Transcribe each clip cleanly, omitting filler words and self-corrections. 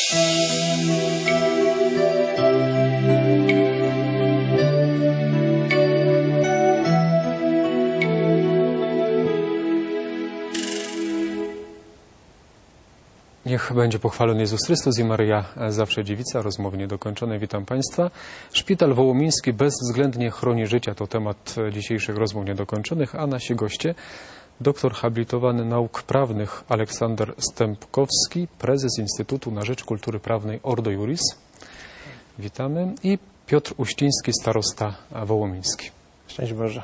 Niech będzie pochwalony Jezus Chrystus i Maryja zawsze dziewica, rozmowy niedokończone. Witam Państwa. Szpital Wołomiński bezwzględnie chroni życia. To temat dzisiejszych rozmów niedokończonych, a nasi goście doktor habilitowany nauk prawnych Aleksander Stępkowski, prezes Instytutu na Rzecz Kultury Prawnej Ordo Iuris. Witamy. I Piotr Uściński, starosta wołomiński. Szczęść Boże.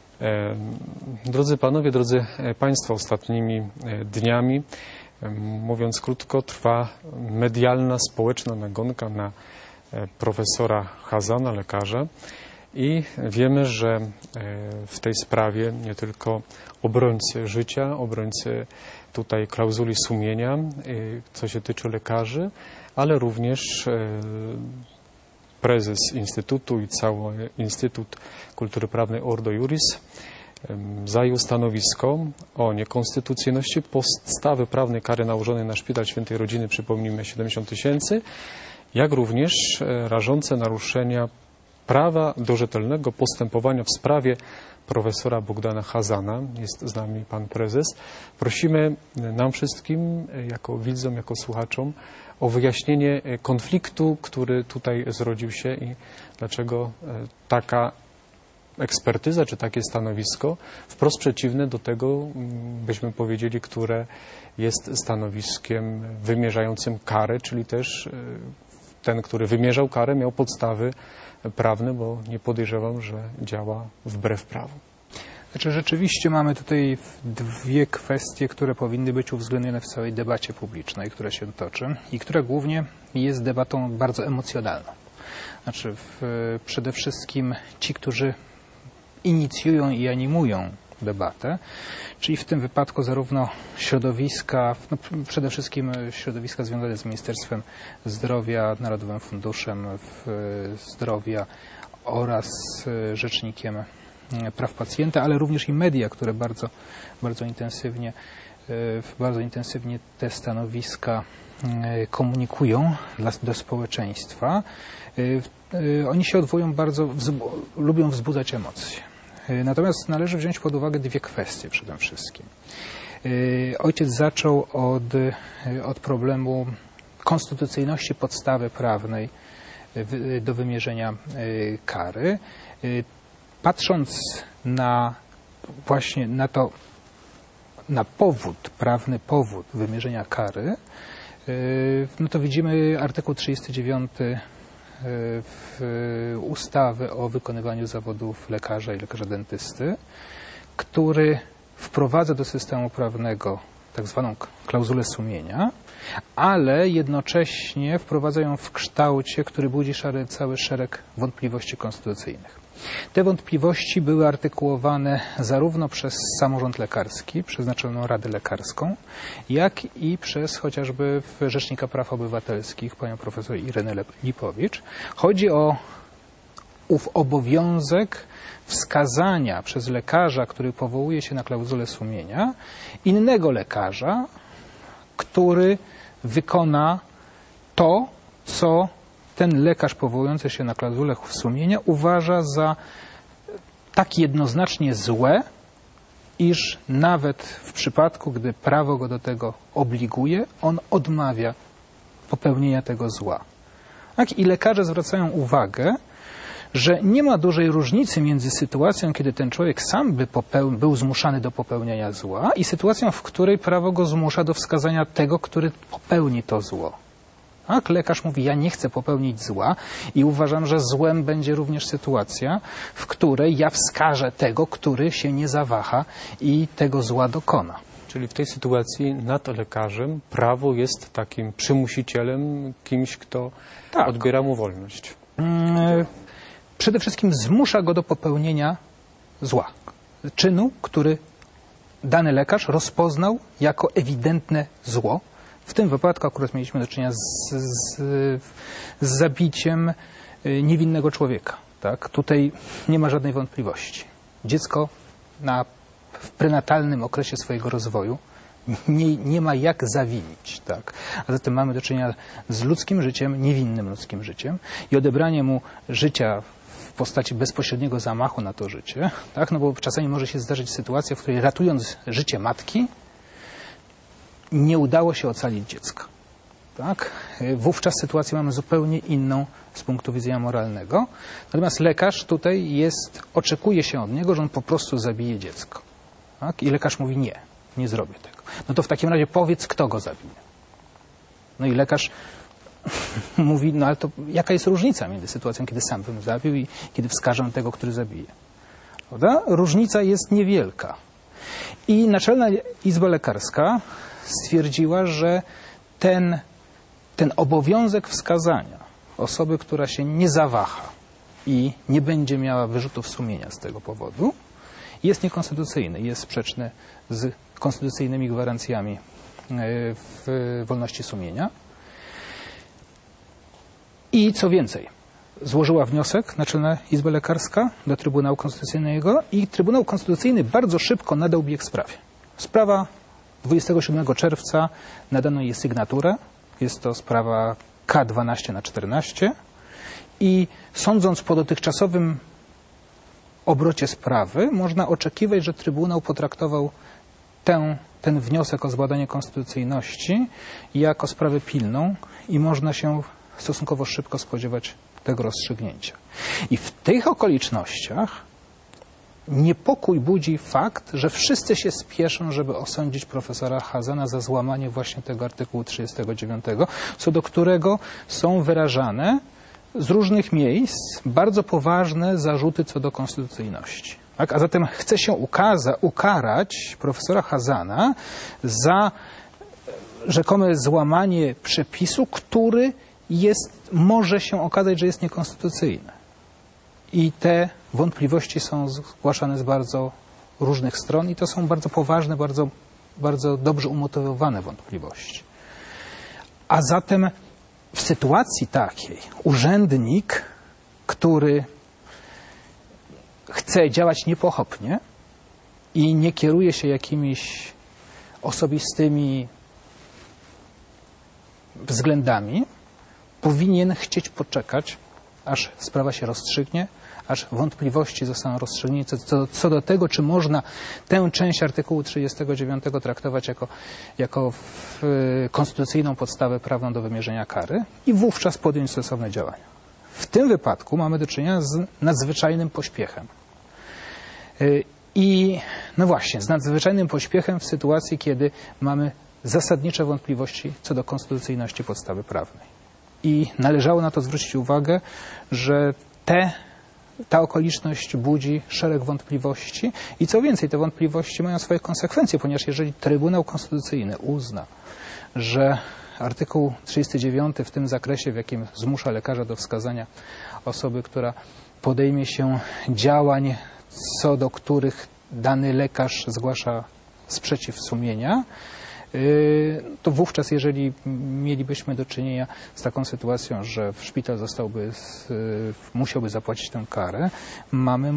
Drodzy Panowie, drodzy Państwo, ostatnimi dniami, mówiąc krótko, trwa medialna, społeczna nagonka na profesora Chazana, lekarza, i wiemy, że w tej sprawie nie tylko obrońcy życia, obrońcy tutaj klauzuli sumienia, co się tyczy lekarzy, ale również prezes Instytutu i cały Instytut Kultury Prawnej Ordo Iuris zajął stanowisko o niekonstytucyjności podstawy prawnej kary nałożonej na Szpital Świętej Rodziny, przypomnijmy, 70 000, jak również rażące naruszenia prawa do rzetelnego postępowania w sprawie profesora Bogdana Chazana. Jest z nami pan prezes. Prosimy nam wszystkim, jako widzom, jako słuchaczom, o wyjaśnienie konfliktu, który tutaj zrodził się i dlaczego taka ekspertyza, czy takie stanowisko, wprost przeciwne do tego, byśmy powiedzieli, które jest stanowiskiem wymierzającym karę, czyli też ten, który wymierzał karę, miał podstawy prawne, bo nie podejrzewam, że działa wbrew prawu. Znaczy, rzeczywiście mamy tutaj dwie kwestie, które powinny być uwzględnione w całej debacie publicznej, która się toczy i która głównie jest debatą bardzo emocjonalną. Znaczy, przede wszystkim ci, którzy inicjują i animują debatę, czyli w tym wypadku zarówno środowiska, przede wszystkim środowiska związane z Ministerstwem Zdrowia, Narodowym Funduszem Zdrowia oraz Rzecznikiem Praw Pacjenta, ale również i media, które bardzo intensywnie te stanowiska komunikują do społeczeństwa. Oni się odwołują lubią wzbudzać emocje. Natomiast należy wziąć pod uwagę dwie kwestie przede wszystkim. Ojciec zaczął od problemu konstytucyjności podstawy prawnej do wymierzenia kary. Patrząc właśnie na prawny powód wymierzenia kary, no to widzimy artykuł 39 ustawy o wykonywaniu zawodów lekarza i lekarza dentysty, który wprowadza do systemu prawnego tak zwaną klauzulę sumienia, ale jednocześnie wprowadza ją w kształcie, który budzi cały szereg wątpliwości konstytucyjnych. Te wątpliwości były artykułowane zarówno przez samorząd lekarski, przez Naczelną Radę Lekarską, jak i przez chociażby Rzecznika Praw Obywatelskich, panią profesor Irenę Lipowicz. Chodzi o ów obowiązek wskazania przez lekarza, który powołuje się na klauzulę sumienia, innego lekarza, który wykona to, co ten lekarz powołujący się na klauzulę sumienia uważa za tak jednoznacznie złe, iż nawet w przypadku, gdy prawo go do tego obliguje, on odmawia popełnienia tego zła. Tak? I lekarze zwracają uwagę, że nie ma dużej różnicy między sytuacją, kiedy ten człowiek sam był zmuszany do popełniania zła, i sytuacją, w której prawo go zmusza do wskazania tego, który popełni to zło. Tak? Lekarz mówi, ja nie chcę popełnić zła i uważam, że złem będzie również sytuacja, w której ja wskażę tego, który się nie zawaha i tego zła dokona. Czyli w tej sytuacji nad lekarzem prawo jest takim przymusicielem, kimś, kto odbiera mu wolność. Przede wszystkim zmusza go do popełnienia zła. Czynu, który dany lekarz rozpoznał jako ewidentne zło. W tym wypadku akurat mieliśmy do czynienia z zabiciem niewinnego człowieka. Tak? Tutaj nie ma żadnej wątpliwości. Dziecko w prenatalnym okresie swojego rozwoju nie ma jak zawinić. Tak? A zatem mamy do czynienia z ludzkim życiem, niewinnym ludzkim życiem i odebranie mu życia w postaci bezpośredniego zamachu na to życie, tak? No bo czasami może się zdarzyć sytuacja, w której ratując życie matki, nie udało się ocalić dziecka. Tak? Wówczas sytuację mamy zupełnie inną z punktu widzenia moralnego. Natomiast lekarz tutaj oczekuje się od niego, że on po prostu zabije dziecko. Tak? I lekarz mówi nie zrobię tego. No to w takim razie powiedz, kto go zabije. No i lekarz mówi, no ale to jaka jest różnica między sytuacją, kiedy sam bym zabił i kiedy wskażę tego, który zabije. Prawda? Różnica jest niewielka. I Naczelna Izba Lekarska stwierdziła, że ten obowiązek wskazania osoby, która się nie zawaha i nie będzie miała wyrzutów sumienia z tego powodu, jest niekonstytucyjny, jest sprzeczny z konstytucyjnymi gwarancjami w wolności sumienia. I co więcej, złożyła wniosek Naczelna Izba Lekarska do Trybunału Konstytucyjnego i Trybunał Konstytucyjny bardzo szybko nadał bieg sprawie. Sprawa 27 czerwca nadano jej sygnaturę. Jest to sprawa K12/14 i sądząc po dotychczasowym obrocie sprawy, można oczekiwać, że Trybunał potraktował ten wniosek o zbadanie konstytucyjności jako sprawę pilną i można się stosunkowo szybko spodziewać tego rozstrzygnięcia. I w tych okolicznościach niepokój budzi fakt, że wszyscy się spieszą, żeby osądzić profesora Chazana za złamanie właśnie tego artykułu 39, co do którego są wyrażane z różnych miejsc bardzo poważne zarzuty co do konstytucyjności. Tak? A zatem chce się ukarać profesora Chazana za rzekome złamanie przepisu, który może się okazać, że jest niekonstytucyjny. I te wątpliwości są zgłaszane z bardzo różnych stron i to są bardzo poważne, bardzo dobrze umotywowane wątpliwości. A zatem w sytuacji takiej urzędnik, który chce działać niepochopnie i nie kieruje się jakimiś osobistymi względami, powinien chcieć poczekać, aż sprawa się rozstrzygnie, aż wątpliwości zostaną rozstrzygnięte co do tego, czy można tę część artykułu 39 traktować jako konstytucyjną podstawę prawną do wymierzenia kary i wówczas podjąć stosowne działania. W tym wypadku mamy do czynienia z nadzwyczajnym pośpiechem. I no właśnie, z nadzwyczajnym pośpiechem w sytuacji, kiedy mamy zasadnicze wątpliwości co do konstytucyjności podstawy prawnej. I należało na to zwrócić uwagę, że ta okoliczność budzi szereg wątpliwości i co więcej, te wątpliwości mają swoje konsekwencje, ponieważ jeżeli Trybunał Konstytucyjny uzna, że artykuł 39 w tym zakresie, w jakim zmusza lekarza do wskazania osoby, która podejmie się działań, co do których dany lekarz zgłasza sprzeciw sumienia, to wówczas, jeżeli mielibyśmy do czynienia z taką sytuacją, że szpital musiałby zapłacić tę karę, mamy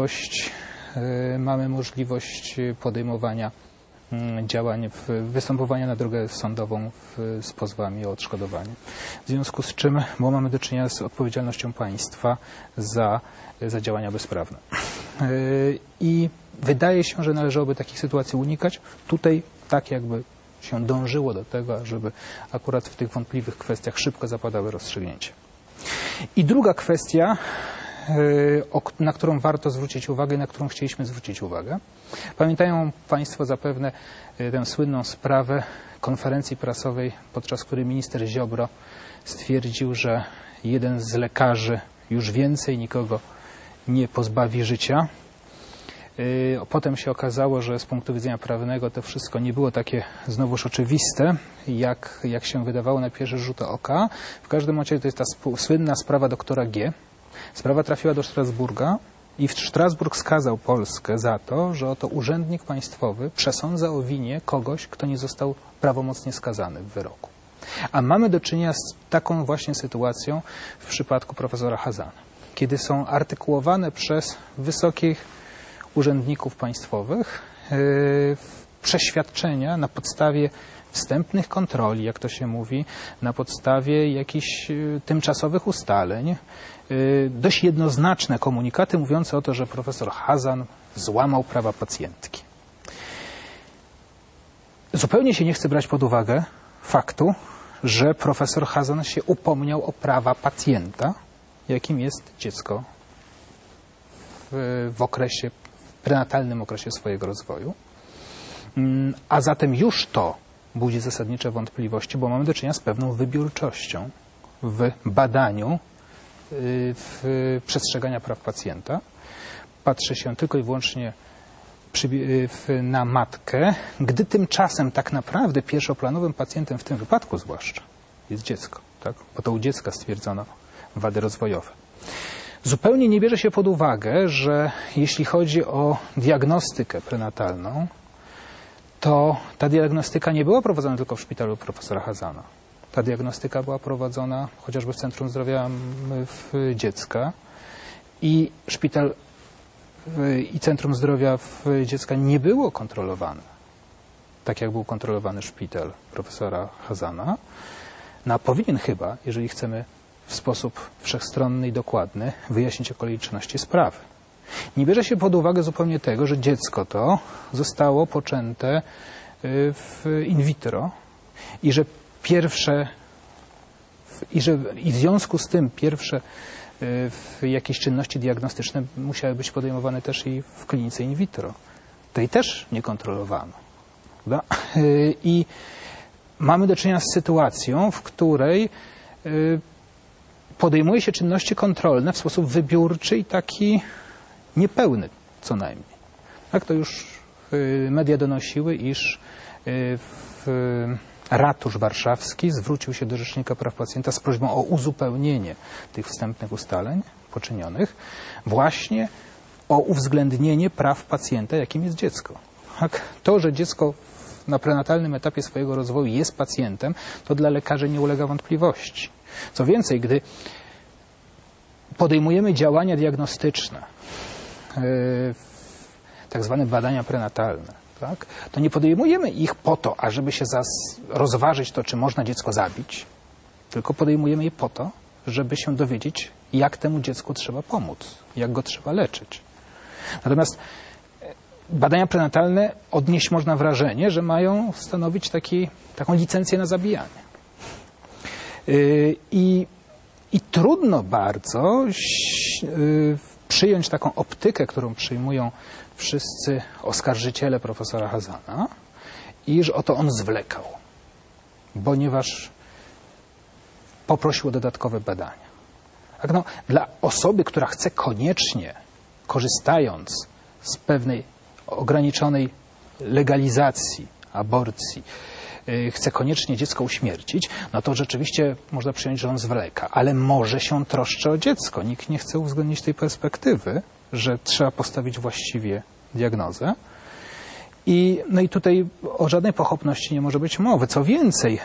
możliwość podejmowania działań, występowania na drogę sądową z pozwami o odszkodowanie. W związku z czym, bo mamy do czynienia z odpowiedzialnością państwa za działania bezprawne. I wydaje się, że należałoby takich sytuacji unikać. Tutaj tak jakby się dążyło do tego, żeby akurat w tych wątpliwych kwestiach szybko zapadały rozstrzygnięcia. I druga kwestia, na którą warto zwrócić uwagę i na którą chcieliśmy zwrócić uwagę. Pamiętają Państwo zapewne tę słynną sprawę konferencji prasowej, podczas której minister Ziobro stwierdził, że jeden z lekarzy już więcej nikogo nie pozbawi życia. Potem się okazało, że z punktu widzenia prawnego to wszystko nie było takie znowuż oczywiste, jak się wydawało na pierwszy rzut oka. W każdym razie to jest ta słynna sprawa doktora G. Sprawa trafiła do Strasburga i Strasburg skazał Polskę za to, że oto urzędnik państwowy przesądza o winie kogoś, kto nie został prawomocnie skazany w wyroku. A mamy do czynienia z taką właśnie sytuacją w przypadku profesora Chazana, kiedy są artykułowane przez wysokich urzędników państwowych przeświadczenia na podstawie wstępnych kontroli, jak to się mówi, na podstawie jakichś tymczasowych ustaleń, dość jednoznaczne komunikaty mówiące o to, że profesor Chazan złamał prawa pacjentki. Zupełnie się nie chce brać pod uwagę faktu, że profesor Chazan się upomniał o prawa pacjenta, jakim jest dziecko w prenatalnym okresie swojego rozwoju. A zatem już to budzi zasadnicze wątpliwości, bo mamy do czynienia z pewną wybiórczością w badaniu przestrzegania praw pacjenta. Patrzy się tylko i wyłącznie na matkę, gdy tymczasem tak naprawdę pierwszoplanowym pacjentem w tym wypadku zwłaszcza jest dziecko, tak? Bo to u dziecka stwierdzono wady rozwojowe. Zupełnie nie bierze się pod uwagę, że jeśli chodzi o diagnostykę prenatalną, to ta diagnostyka nie była prowadzona tylko w szpitalu profesora Chazana. Ta diagnostyka była prowadzona chociażby w Centrum Zdrowia Dziecka i szpital i Centrum Zdrowia Dziecka nie było kontrolowane, tak jak był kontrolowany szpital profesora Chazana. No a powinien chyba, jeżeli chcemy w sposób wszechstronny i dokładny wyjaśnić okoliczności sprawy. Nie bierze się pod uwagę zupełnie tego, że dziecko to zostało poczęte in vitro i że w związku z tym pierwsze jakieś czynności diagnostyczne musiały być podejmowane też i w klinice in vitro. Tej też nie kontrolowano. Prawda? I mamy do czynienia z sytuacją, w której podejmuje się czynności kontrolne w sposób wybiórczy i taki niepełny co najmniej. Tak to już media donosiły, iż ratusz warszawski zwrócił się do Rzecznika Praw Pacjenta z prośbą o uzupełnienie tych wstępnych ustaleń poczynionych właśnie o uwzględnienie praw pacjenta, jakim jest dziecko. Tak? To, że dziecko na prenatalnym etapie swojego rozwoju jest pacjentem, to dla lekarzy nie ulega wątpliwości. Co więcej, gdy podejmujemy działania diagnostyczne, tak zwane badania prenatalne, tak, to nie podejmujemy ich po to, ażeby się rozważyć to, czy można dziecko zabić, tylko podejmujemy je po to, żeby się dowiedzieć, jak temu dziecku trzeba pomóc, jak go trzeba leczyć. Natomiast badania prenatalne odnieść można wrażenie, że mają stanowić taką licencję na zabijanie. I trudno bardzo przyjąć taką optykę, którą przyjmują wszyscy oskarżyciele profesora Chazana, iż oto on zwlekał, ponieważ poprosił o dodatkowe badania. Tak, no, dla osoby, która chce koniecznie, korzystając z pewnej ograniczonej legalizacji aborcji, chce koniecznie dziecko uśmiercić, no to rzeczywiście można przyjąć, że on zwleka, ale może się troszczy o dziecko. Nikt nie chce uwzględnić tej perspektywy, że trzeba postawić właściwie diagnozę. No i tutaj o żadnej pochopności nie może być mowy. Co więcej,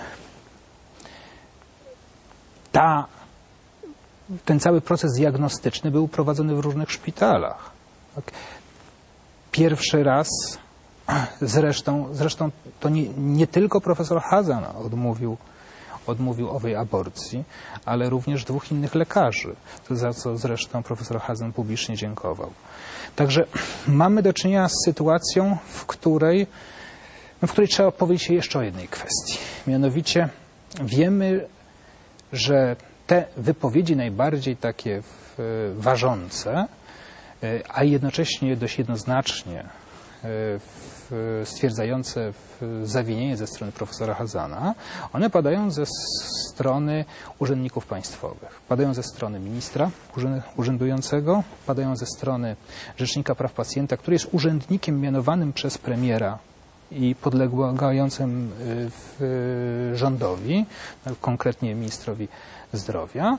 ten cały proces diagnostyczny był prowadzony w różnych szpitalach. Tak? Pierwszy raz, zresztą to nie tylko profesor Chazan odmówił owej aborcji, ale również 2 innych lekarzy, za co zresztą profesor Chazan publicznie dziękował. Także mamy do czynienia z sytuacją, w której trzeba powiedzieć jeszcze o jednej kwestii. Mianowicie wiemy, że te wypowiedzi najbardziej takie ważące, a jednocześnie dość jednoznacznie stwierdzające zawinienie ze strony profesora Chazana, one padają ze strony urzędników państwowych. Padają ze strony ministra urzędującego, padają ze strony Rzecznika Praw Pacjenta, który jest urzędnikiem mianowanym przez premiera i podlegającym rządowi, konkretnie ministrowi zdrowia.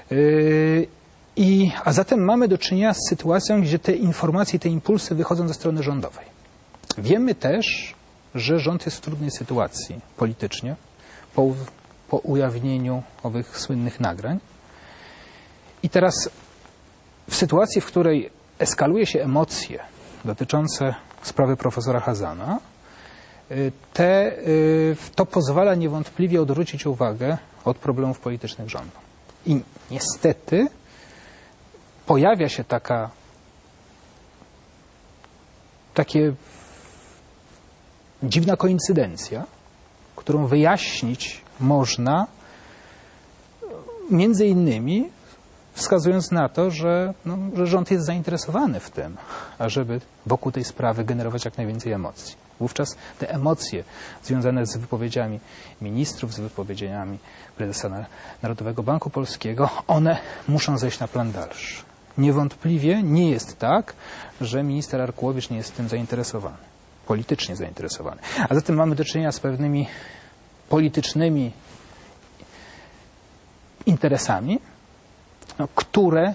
A zatem mamy do czynienia z sytuacją, gdzie te informacje, te impulsy wychodzą ze strony rządowej. Wiemy też, że rząd jest w trudnej sytuacji politycznie po ujawnieniu owych słynnych nagrań. I teraz w sytuacji, w której eskaluje się emocje dotyczące sprawy profesora Chazana, To pozwala niewątpliwie odwrócić uwagę od problemów politycznych rządu. I niestety pojawia się takie dziwna koincydencja, którą wyjaśnić można między innymi wskazując na to, że rząd jest zainteresowany w tym, ażeby wokół tej sprawy generować jak najwięcej emocji. Wówczas te emocje związane z wypowiedziami ministrów, z wypowiedziami prezesa Narodowego Banku Polskiego, one muszą zejść na plan dalszy. Niewątpliwie nie jest tak, że minister Arkułowicz nie jest tym zainteresowany, politycznie zainteresowany. A zatem mamy do czynienia z pewnymi politycznymi interesami, które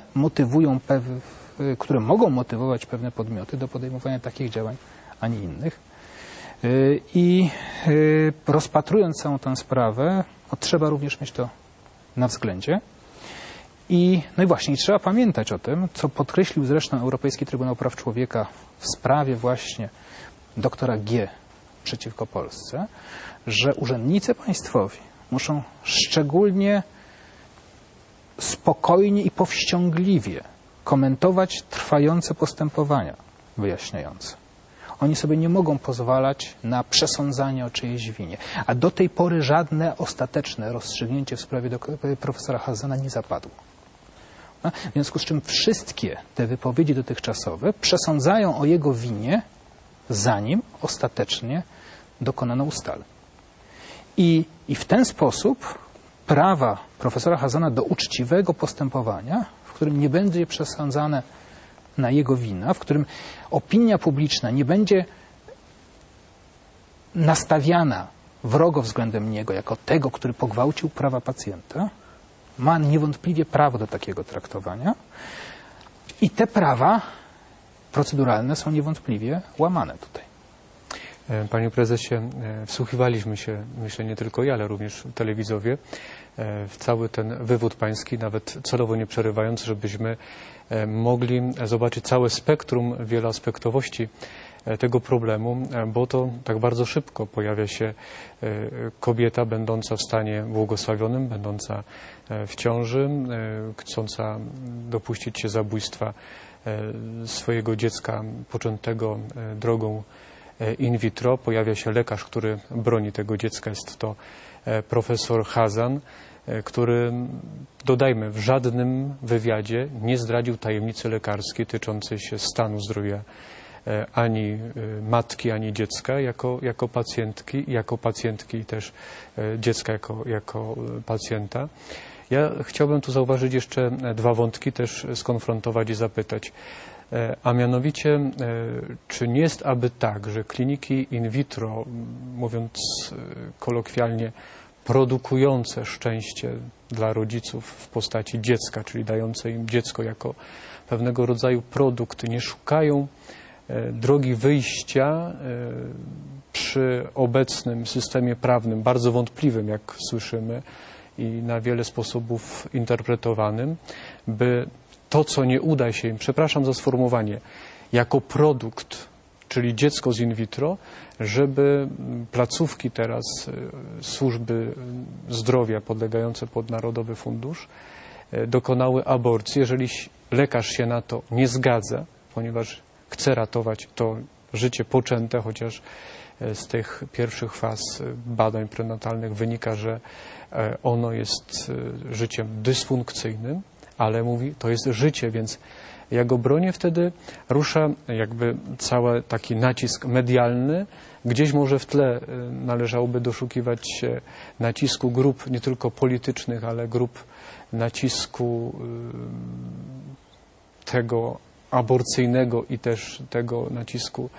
mogą motywować pewne podmioty do podejmowania takich działań, a nie innych. I rozpatrując całą tę sprawę, trzeba również mieć to na względzie. No i właśnie, trzeba pamiętać o tym, co podkreślił zresztą Europejski Trybunał Praw Człowieka w sprawie właśnie doktora G. przeciwko Polsce, że urzędnicy państwowi muszą szczególnie spokojnie i powściągliwie komentować trwające postępowania wyjaśniające. Oni sobie nie mogą pozwalać na przesądzanie o czyjejś winie. A do tej pory żadne ostateczne rozstrzygnięcie w sprawie profesora Chazana nie zapadło. W związku z czym wszystkie te wypowiedzi dotychczasowe przesądzają o jego winie, zanim ostatecznie dokonano ustaleń. I w ten sposób prawa profesora Chazana do uczciwego postępowania, w którym nie będzie przesądzane na jego wina, w którym opinia publiczna nie będzie nastawiana wrogo względem niego jako tego, który pogwałcił prawa pacjenta, ma niewątpliwie prawo do takiego traktowania i te prawa proceduralne są niewątpliwie łamane tutaj. Panie prezesie, wsłuchiwaliśmy się, myślę nie tylko ja, ale również telewizowie, w cały ten wywód pański, nawet celowo nie przerywając, żebyśmy mogli zobaczyć całe spektrum wieloaspektowości tego problemu, bo to tak bardzo szybko pojawia się kobieta będąca w stanie błogosławionym, będąca w ciąży, chcąca dopuścić się zabójstwa swojego dziecka poczętego drogą in vitro. Pojawia się lekarz, który broni tego dziecka. Jest to profesor Chazan, który, dodajmy, w żadnym wywiadzie nie zdradził tajemnicy lekarskiej tyczącej się stanu zdrowia ani matki, ani dziecka jako pacjentki i też dziecka jako pacjenta. Ja chciałbym tu zauważyć jeszcze dwa wątki, też skonfrontować i zapytać. A mianowicie, czy nie jest aby tak, że kliniki in vitro, mówiąc kolokwialnie, produkujące szczęście dla rodziców w postaci dziecka, czyli dające im dziecko jako pewnego rodzaju produkt, nie szukają drogi wyjścia przy obecnym systemie prawnym, bardzo wątpliwym, jak słyszymy, i na wiele sposobów interpretowanym, by to, co nie uda się im, przepraszam za sformułowanie, jako produkt, czyli dziecko z in vitro, żeby placówki teraz, służby zdrowia podlegające pod Narodowy Fundusz dokonały aborcji, jeżeli lekarz się na to nie zgadza, ponieważ chce ratować to życie poczęte, chociaż z tych pierwszych faz badań prenatalnych wynika, że ono jest życiem dysfunkcyjnym, ale mówi, to jest życie, więc ja go bronię, wtedy rusza jakby cały taki nacisk medialny. Gdzieś może w tle należałoby doszukiwać się nacisku grup nie tylko politycznych, ale grup nacisku tego aborcyjnego i też tego nacisku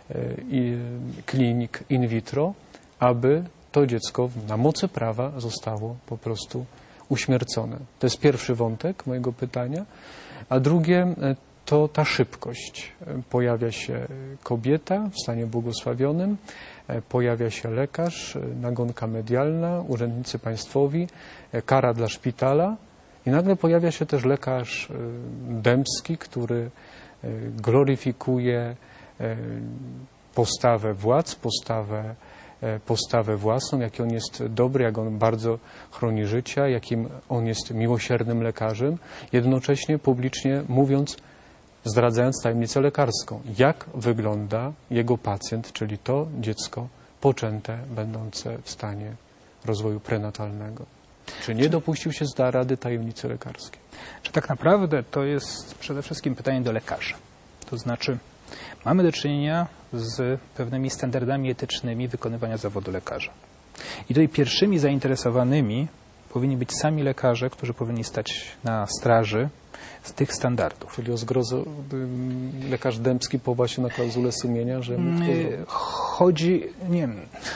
klinik in vitro, aby to dziecko na mocy prawa zostało po prostu uśmiercone. To jest pierwszy wątek mojego pytania. A drugie to ta szybkość. Pojawia się kobieta w stanie błogosławionym, pojawia się lekarz, nagonka medialna, urzędnicy państwowi, kara dla szpitala i nagle pojawia się też lekarz Dębski, który gloryfikuje postawę władz, postawę postawę własną, jaki on jest dobry, jak on bardzo chroni życia, jakim on jest miłosiernym lekarzem, jednocześnie publicznie mówiąc, zdradzając tajemnicę lekarską, jak wygląda jego pacjent, czyli to dziecko poczęte, będące w stanie rozwoju prenatalnego. Czy nie dopuścił się z rady tajemnicy lekarskiej? Czy tak naprawdę to jest przede wszystkim pytanie do lekarzy. To znaczy, mamy do czynienia z pewnymi standardami etycznymi wykonywania zawodu lekarza. I tutaj pierwszymi zainteresowanymi powinni być sami lekarze, którzy powinni stać na straży z tych standardów. Czyli o zgrozo lekarz Dębski powoła się na klauzulę sumienia, że... Chodzi... Nie.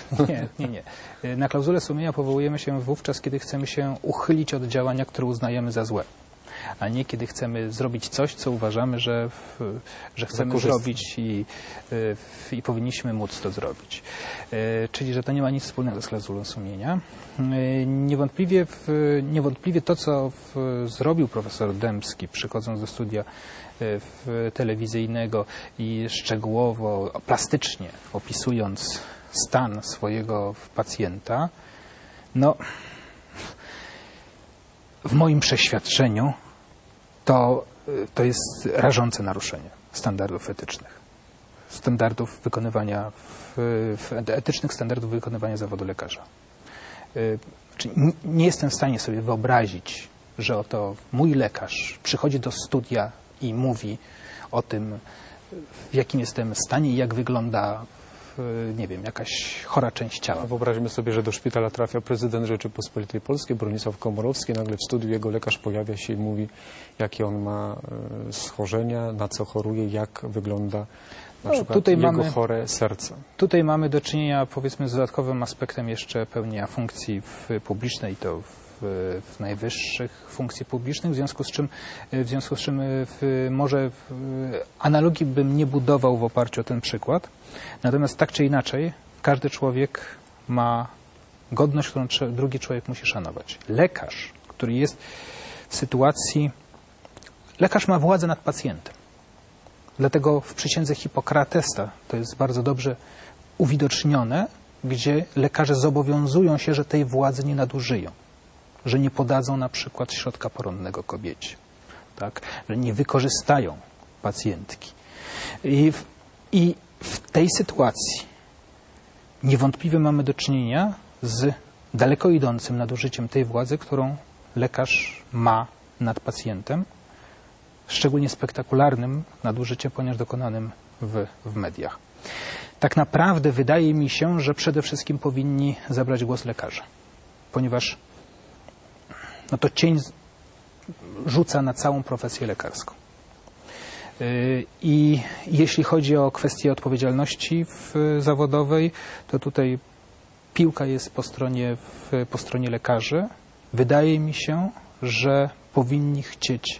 Na klauzulę sumienia powołujemy się wówczas, kiedy chcemy się uchylić od działania, które uznajemy za złe, a nie kiedy chcemy zrobić coś, co uważamy, że chcemy zrobić i powinniśmy móc to zrobić. Czyli, że to nie ma nic wspólnego z klauzulą sumienia. Niewątpliwie to, co zrobił profesor Dębski, przychodząc do studia telewizyjnego i szczegółowo, plastycznie opisując stan swojego pacjenta, no, w moim przeświadczeniu to jest rażące naruszenie standardów etycznych, etycznych standardów wykonywania zawodu lekarza. Nie jestem w stanie sobie wyobrazić, że oto mój lekarz przychodzi do studia i mówi o tym, w jakim jestem stanie i jak wygląda, nie wiem, jakaś chora część ciała. Wyobraźmy sobie, że do szpitala trafia prezydent Rzeczypospolitej Polskiej, Bronisław Komorowski, nagle w studiu jego lekarz pojawia się i mówi, jakie on ma schorzenia, na co choruje, jak wygląda na przykład jego chore serce. Tutaj mamy do czynienia, powiedzmy, z dodatkowym aspektem jeszcze pełnienia funkcji publicznej, to w najwyższych funkcji publicznych, w związku z czym może analogii bym nie budował w oparciu o ten przykład. Natomiast tak czy inaczej, każdy człowiek ma godność, którą drugi człowiek musi szanować. Lekarz, który jest w sytuacji... Lekarz ma władzę nad pacjentem. Dlatego w przysiędze Hipokratesa to jest bardzo dobrze uwidocznione, gdzie lekarze zobowiązują się, że tej władzy nie nadużyją, że nie podadzą na przykład środka poronnego kobiecie, tak? Że nie wykorzystają pacjentki. I w tej sytuacji niewątpliwie mamy do czynienia z daleko idącym nadużyciem tej władzy, którą lekarz ma nad pacjentem, szczególnie spektakularnym nadużyciem, ponieważ dokonanym w mediach. Tak naprawdę wydaje mi się, że przede wszystkim powinni zabrać głos lekarze, ponieważ no to cień rzuca na całą profesję lekarską. I jeśli chodzi o kwestię odpowiedzialności zawodowej, to tutaj piłka jest po stronie lekarzy. Wydaje mi się, że powinni chcieć,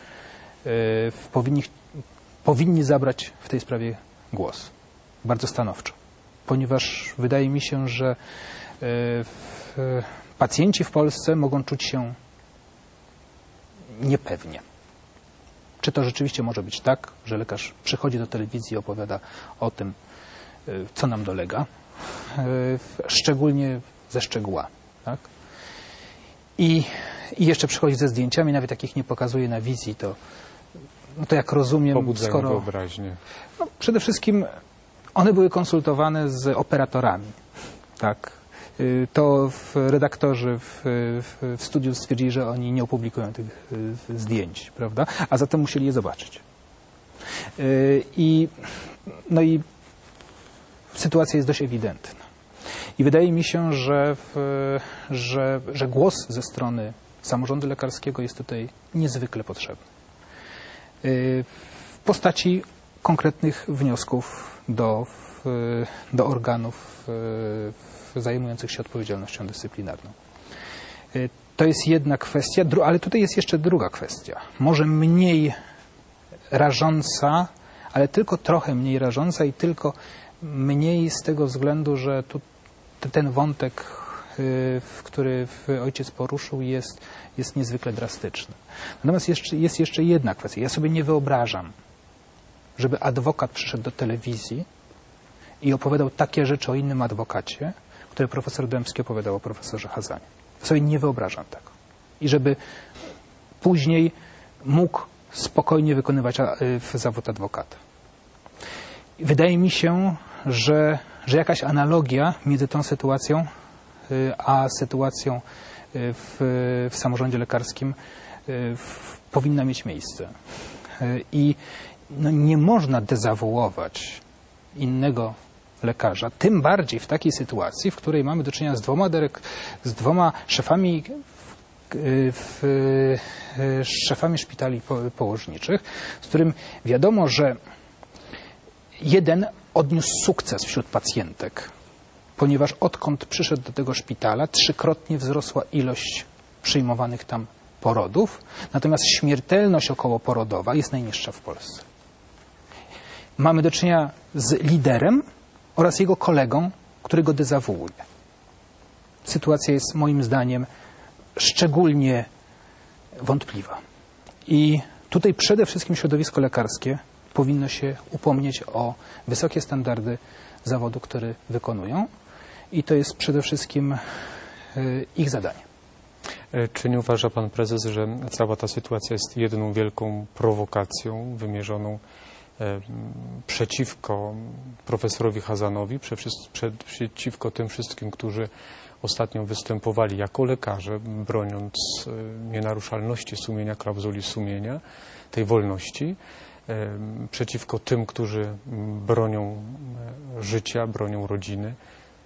powinni zabrać w tej sprawie głos. Bardzo stanowczo. Ponieważ wydaje mi się, że pacjenci w Polsce mogą czuć się niepewnie. Czy to rzeczywiście może być tak, że lekarz przychodzi do telewizji i opowiada o tym, co nam dolega, szczególnie ze szczegółami, tak? I jeszcze przychodzi ze zdjęciami, nawet jak ich nie pokazuje na wizji, to jak rozumiem, pobudzają wyobraźnię. No, przede wszystkim one były konsultowane z operatorami, tak? To redaktorzy w studiu stwierdzili, że oni nie opublikują tych zdjęć, prawda? A zatem musieli je zobaczyć. I sytuacja jest dość ewidentna. I wydaje mi się, że głos ze strony samorządu lekarskiego jest tutaj niezwykle potrzebny. W postaci konkretnych wniosków do organów zajmujących się odpowiedzialnością dyscyplinarną. To jest jedna kwestia, ale tutaj jest jeszcze druga kwestia. Może mniej rażąca, ale tylko trochę mniej rażąca i tylko mniej z tego względu, że tu ten wątek, który ojciec poruszył, jest niezwykle drastyczny. Natomiast jest jeszcze jedna kwestia. Ja sobie nie wyobrażam, żeby adwokat przyszedł do telewizji i opowiadał takie rzeczy o innym adwokacie, które profesor Dębski opowiadał o profesorze Chazanie. Sobie nie wyobrażam tego. I żeby później mógł spokojnie wykonywać zawód adwokata. Wydaje mi się, że jakaś analogia między tą sytuacją a sytuacją w samorządzie lekarskim powinna mieć miejsce. I nie można dezawuować innego lekarza, tym bardziej w takiej sytuacji, w której mamy do czynienia z dwoma szefami szpitali położniczych, z którym wiadomo, że jeden odniósł sukces wśród pacjentek, ponieważ odkąd przyszedł do tego szpitala, 3-krotnie wzrosła ilość przyjmowanych tam porodów, natomiast śmiertelność okołoporodowa jest najniższa w Polsce. Mamy do czynienia z liderem oraz jego kolegą, który go dezawuuje. Sytuacja jest moim zdaniem szczególnie wątpliwa. I tutaj przede wszystkim środowisko lekarskie powinno się upomnieć o wysokie standardy zawodu, który wykonują. I to jest przede wszystkim ich zadanie. Czy nie uważa pan prezes, że cała ta sytuacja jest jedną wielką prowokacją wymierzoną przeciwko profesorowi Chazanowi, przeciwko tym wszystkim, którzy ostatnio występowali jako lekarze, broniąc nienaruszalności sumienia, klauzuli sumienia, tej wolności, przeciwko tym, którzy bronią życia, bronią rodziny?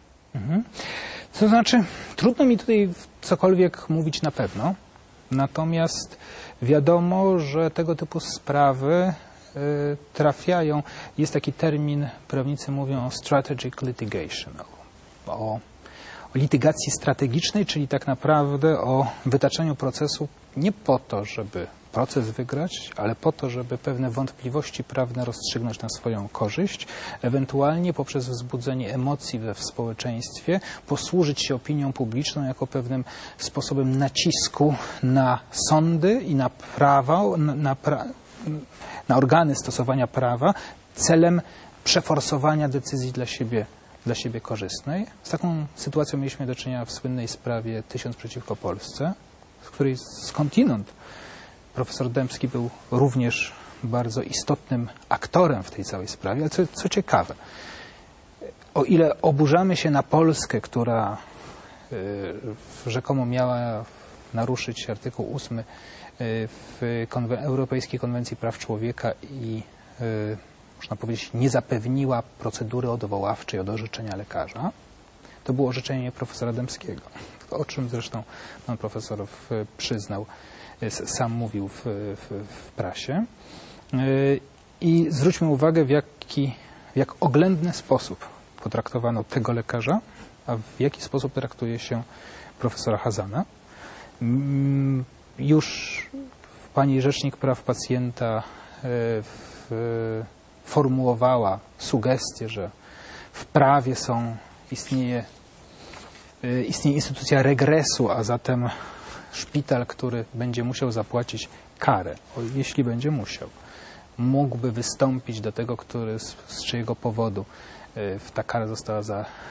To znaczy, trudno mi tutaj cokolwiek mówić na pewno, natomiast wiadomo, że tego typu sprawy trafiają, jest taki termin, prawnicy mówią o strategic litigation, o litygacji strategicznej, czyli tak naprawdę o wytaczaniu procesu nie po to, żeby proces wygrać, ale po to, żeby pewne wątpliwości prawne rozstrzygnąć na swoją korzyść, ewentualnie poprzez wzbudzenie emocji we społeczeństwie posłużyć się opinią publiczną jako pewnym sposobem nacisku na sądy i na prawo, na organy stosowania prawa celem przeforsowania decyzji dla siebie korzystnej. Z taką sytuacją mieliśmy do czynienia w słynnej sprawie 1000 przeciwko Polsce, w której skądinąd profesor Dębski był również bardzo istotnym aktorem w tej całej sprawie, ale co ciekawe, o ile oburzamy się na Polskę, która rzekomo miała naruszyć artykuł 8 w Europejskiej Konwencji Praw Człowieka i można powiedzieć, nie zapewniła procedury odwoławczej od orzeczenia lekarza, to było orzeczenie profesora Dębskiego, o czym zresztą pan profesor przyznał, sam mówił w prasie. I zwróćmy uwagę, w jak oględny sposób potraktowano tego lekarza, a w jaki sposób traktuje się profesora Chazana. Już pani Rzecznik Praw Pacjenta formułowała sugestię, że w prawie istnieje instytucja regresu, a zatem szpital, który będzie musiał zapłacić karę, jeśli będzie musiał, mógłby wystąpić do tego, z czyjego powodu ta kara została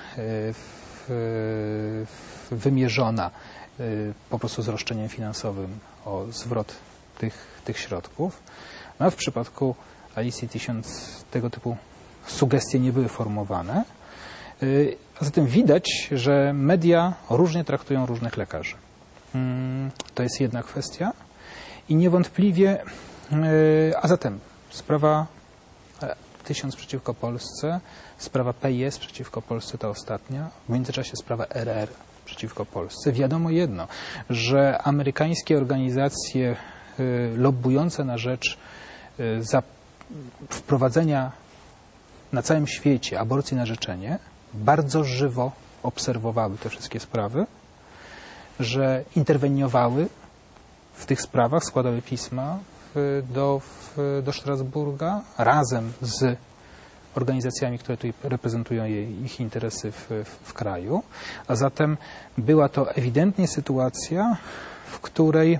wymierzona po prostu z roszczeniem finansowym o zwrot tych środków. No, w przypadku Alicji 1000 tego typu sugestie nie były formowane. A zatem widać, że media różnie traktują różnych lekarzy. To jest jedna kwestia. I niewątpliwie, a zatem sprawa 1000 przeciwko Polsce, sprawa PiS przeciwko Polsce, ta ostatnia, w międzyczasie sprawa RR przeciwko Polsce. Wiadomo jedno, że amerykańskie organizacje lobbujące na rzecz wprowadzenia na całym świecie aborcji na życzenie bardzo żywo obserwowały te wszystkie sprawy, że interweniowały w tych sprawach, składały pisma do Strasburga razem z organizacjami, które tutaj reprezentują ich interesy w kraju. A zatem była to ewidentnie sytuacja, w której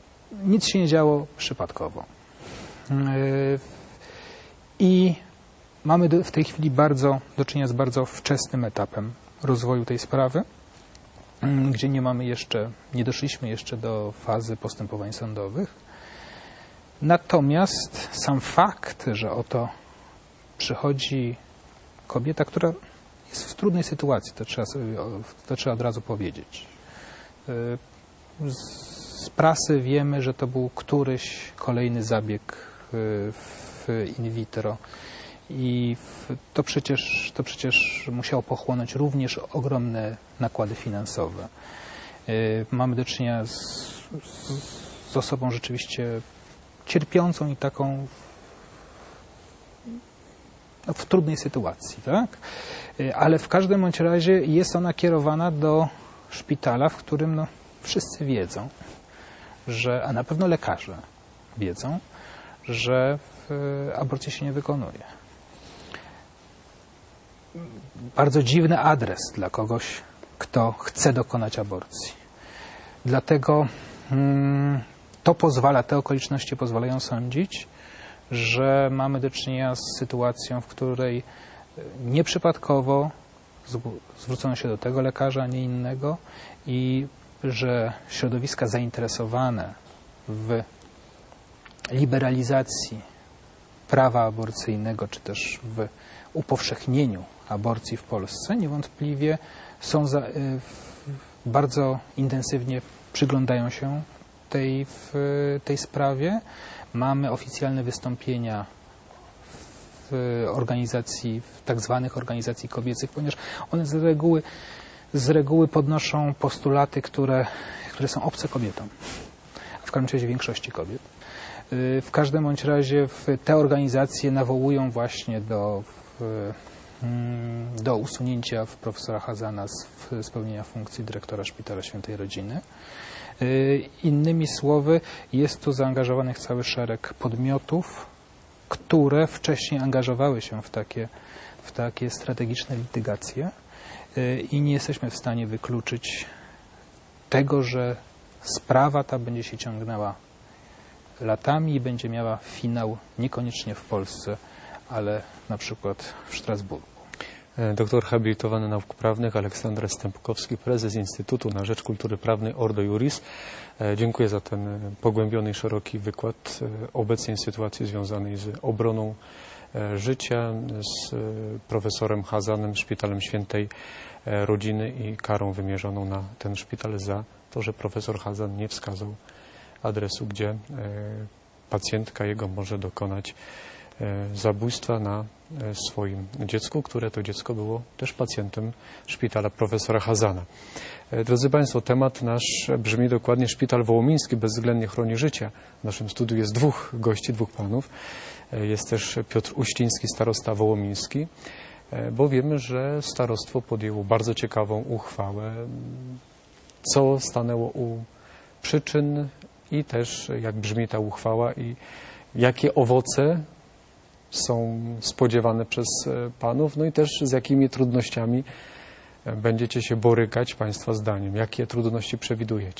nic się nie działo przypadkowo. I Mamy w tej chwili do czynienia z bardzo wczesnym etapem rozwoju tej sprawy, gdzie nie doszliśmy jeszcze do fazy postępowań sądowych. Natomiast sam fakt, że oto przychodzi kobieta, która jest w trudnej sytuacji, to trzeba od razu powiedzieć. Z prasy wiemy, że to był któryś kolejny zabieg in vitro i to przecież musiało pochłonąć również ogromne nakłady finansowe. Mamy do czynienia z osobą rzeczywiście cierpiącą i taką w trudnej sytuacji, tak? Ale w każdym bądź razie jest ona kierowana do szpitala, w którym wszyscy wiedzą, a na pewno lekarze wiedzą, że aborcji się nie wykonuje. Bardzo dziwny adres dla kogoś, kto chce dokonać aborcji. Dlatego te okoliczności pozwalają sądzić, że mamy do czynienia z sytuacją, w której nieprzypadkowo zwrócono się do tego lekarza, a nie innego i że środowiska zainteresowane w liberalizacji prawa aborcyjnego, czy też w upowszechnieniu aborcji w Polsce niewątpliwie bardzo intensywnie przyglądają się tej sprawie. Mamy oficjalne wystąpienia w tak zwanych organizacji kobiecych, ponieważ one z reguły podnoszą postulaty, które są obce kobietom, a w każdym razie większości kobiet. W każdym bądź razie te organizacje nawołują właśnie do usunięcia profesora Chazana z pełnienia funkcji dyrektora Szpitala Świętej Rodziny. Innymi słowy, jest tu zaangażowanych cały szereg podmiotów, które wcześniej angażowały się w takie strategiczne litygacje i nie jesteśmy w stanie wykluczyć tego, że sprawa ta będzie się ciągnęła latami i będzie miała finał niekoniecznie w Polsce, ale na przykład w Strasburgu. Doktor habilitowany nauk prawnych Aleksander Stępkowski, prezes Instytutu na Rzecz Kultury Prawnej Ordo Iuris. Dziękuję za ten pogłębiony i szeroki wykład obecnej sytuacji związanej z obroną życia, z profesorem Chazanem, Szpitalem Świętej Rodziny i karą wymierzoną na ten szpital za to, że profesor Chazan nie wskazał adresu, gdzie pacjentka jego może dokonać zabójstwa na swoim dziecku, które to dziecko było też pacjentem szpitala profesora Chazana. Drodzy Państwo, temat nasz brzmi dokładnie: Szpital Wołomiński bezwzględnie chroni życie. W naszym studiu jest dwóch gości, dwóch panów. Jest też Piotr Uściński, starosta wołomiński, bo wiemy, że starostwo podjęło bardzo ciekawą uchwałę, co stanęło u przyczyn i też jak brzmi ta uchwała i jakie owoce są spodziewane przez panów, no i też z jakimi trudnościami będziecie się borykać Państwa zdaniem. Jakie trudności przewidujecie?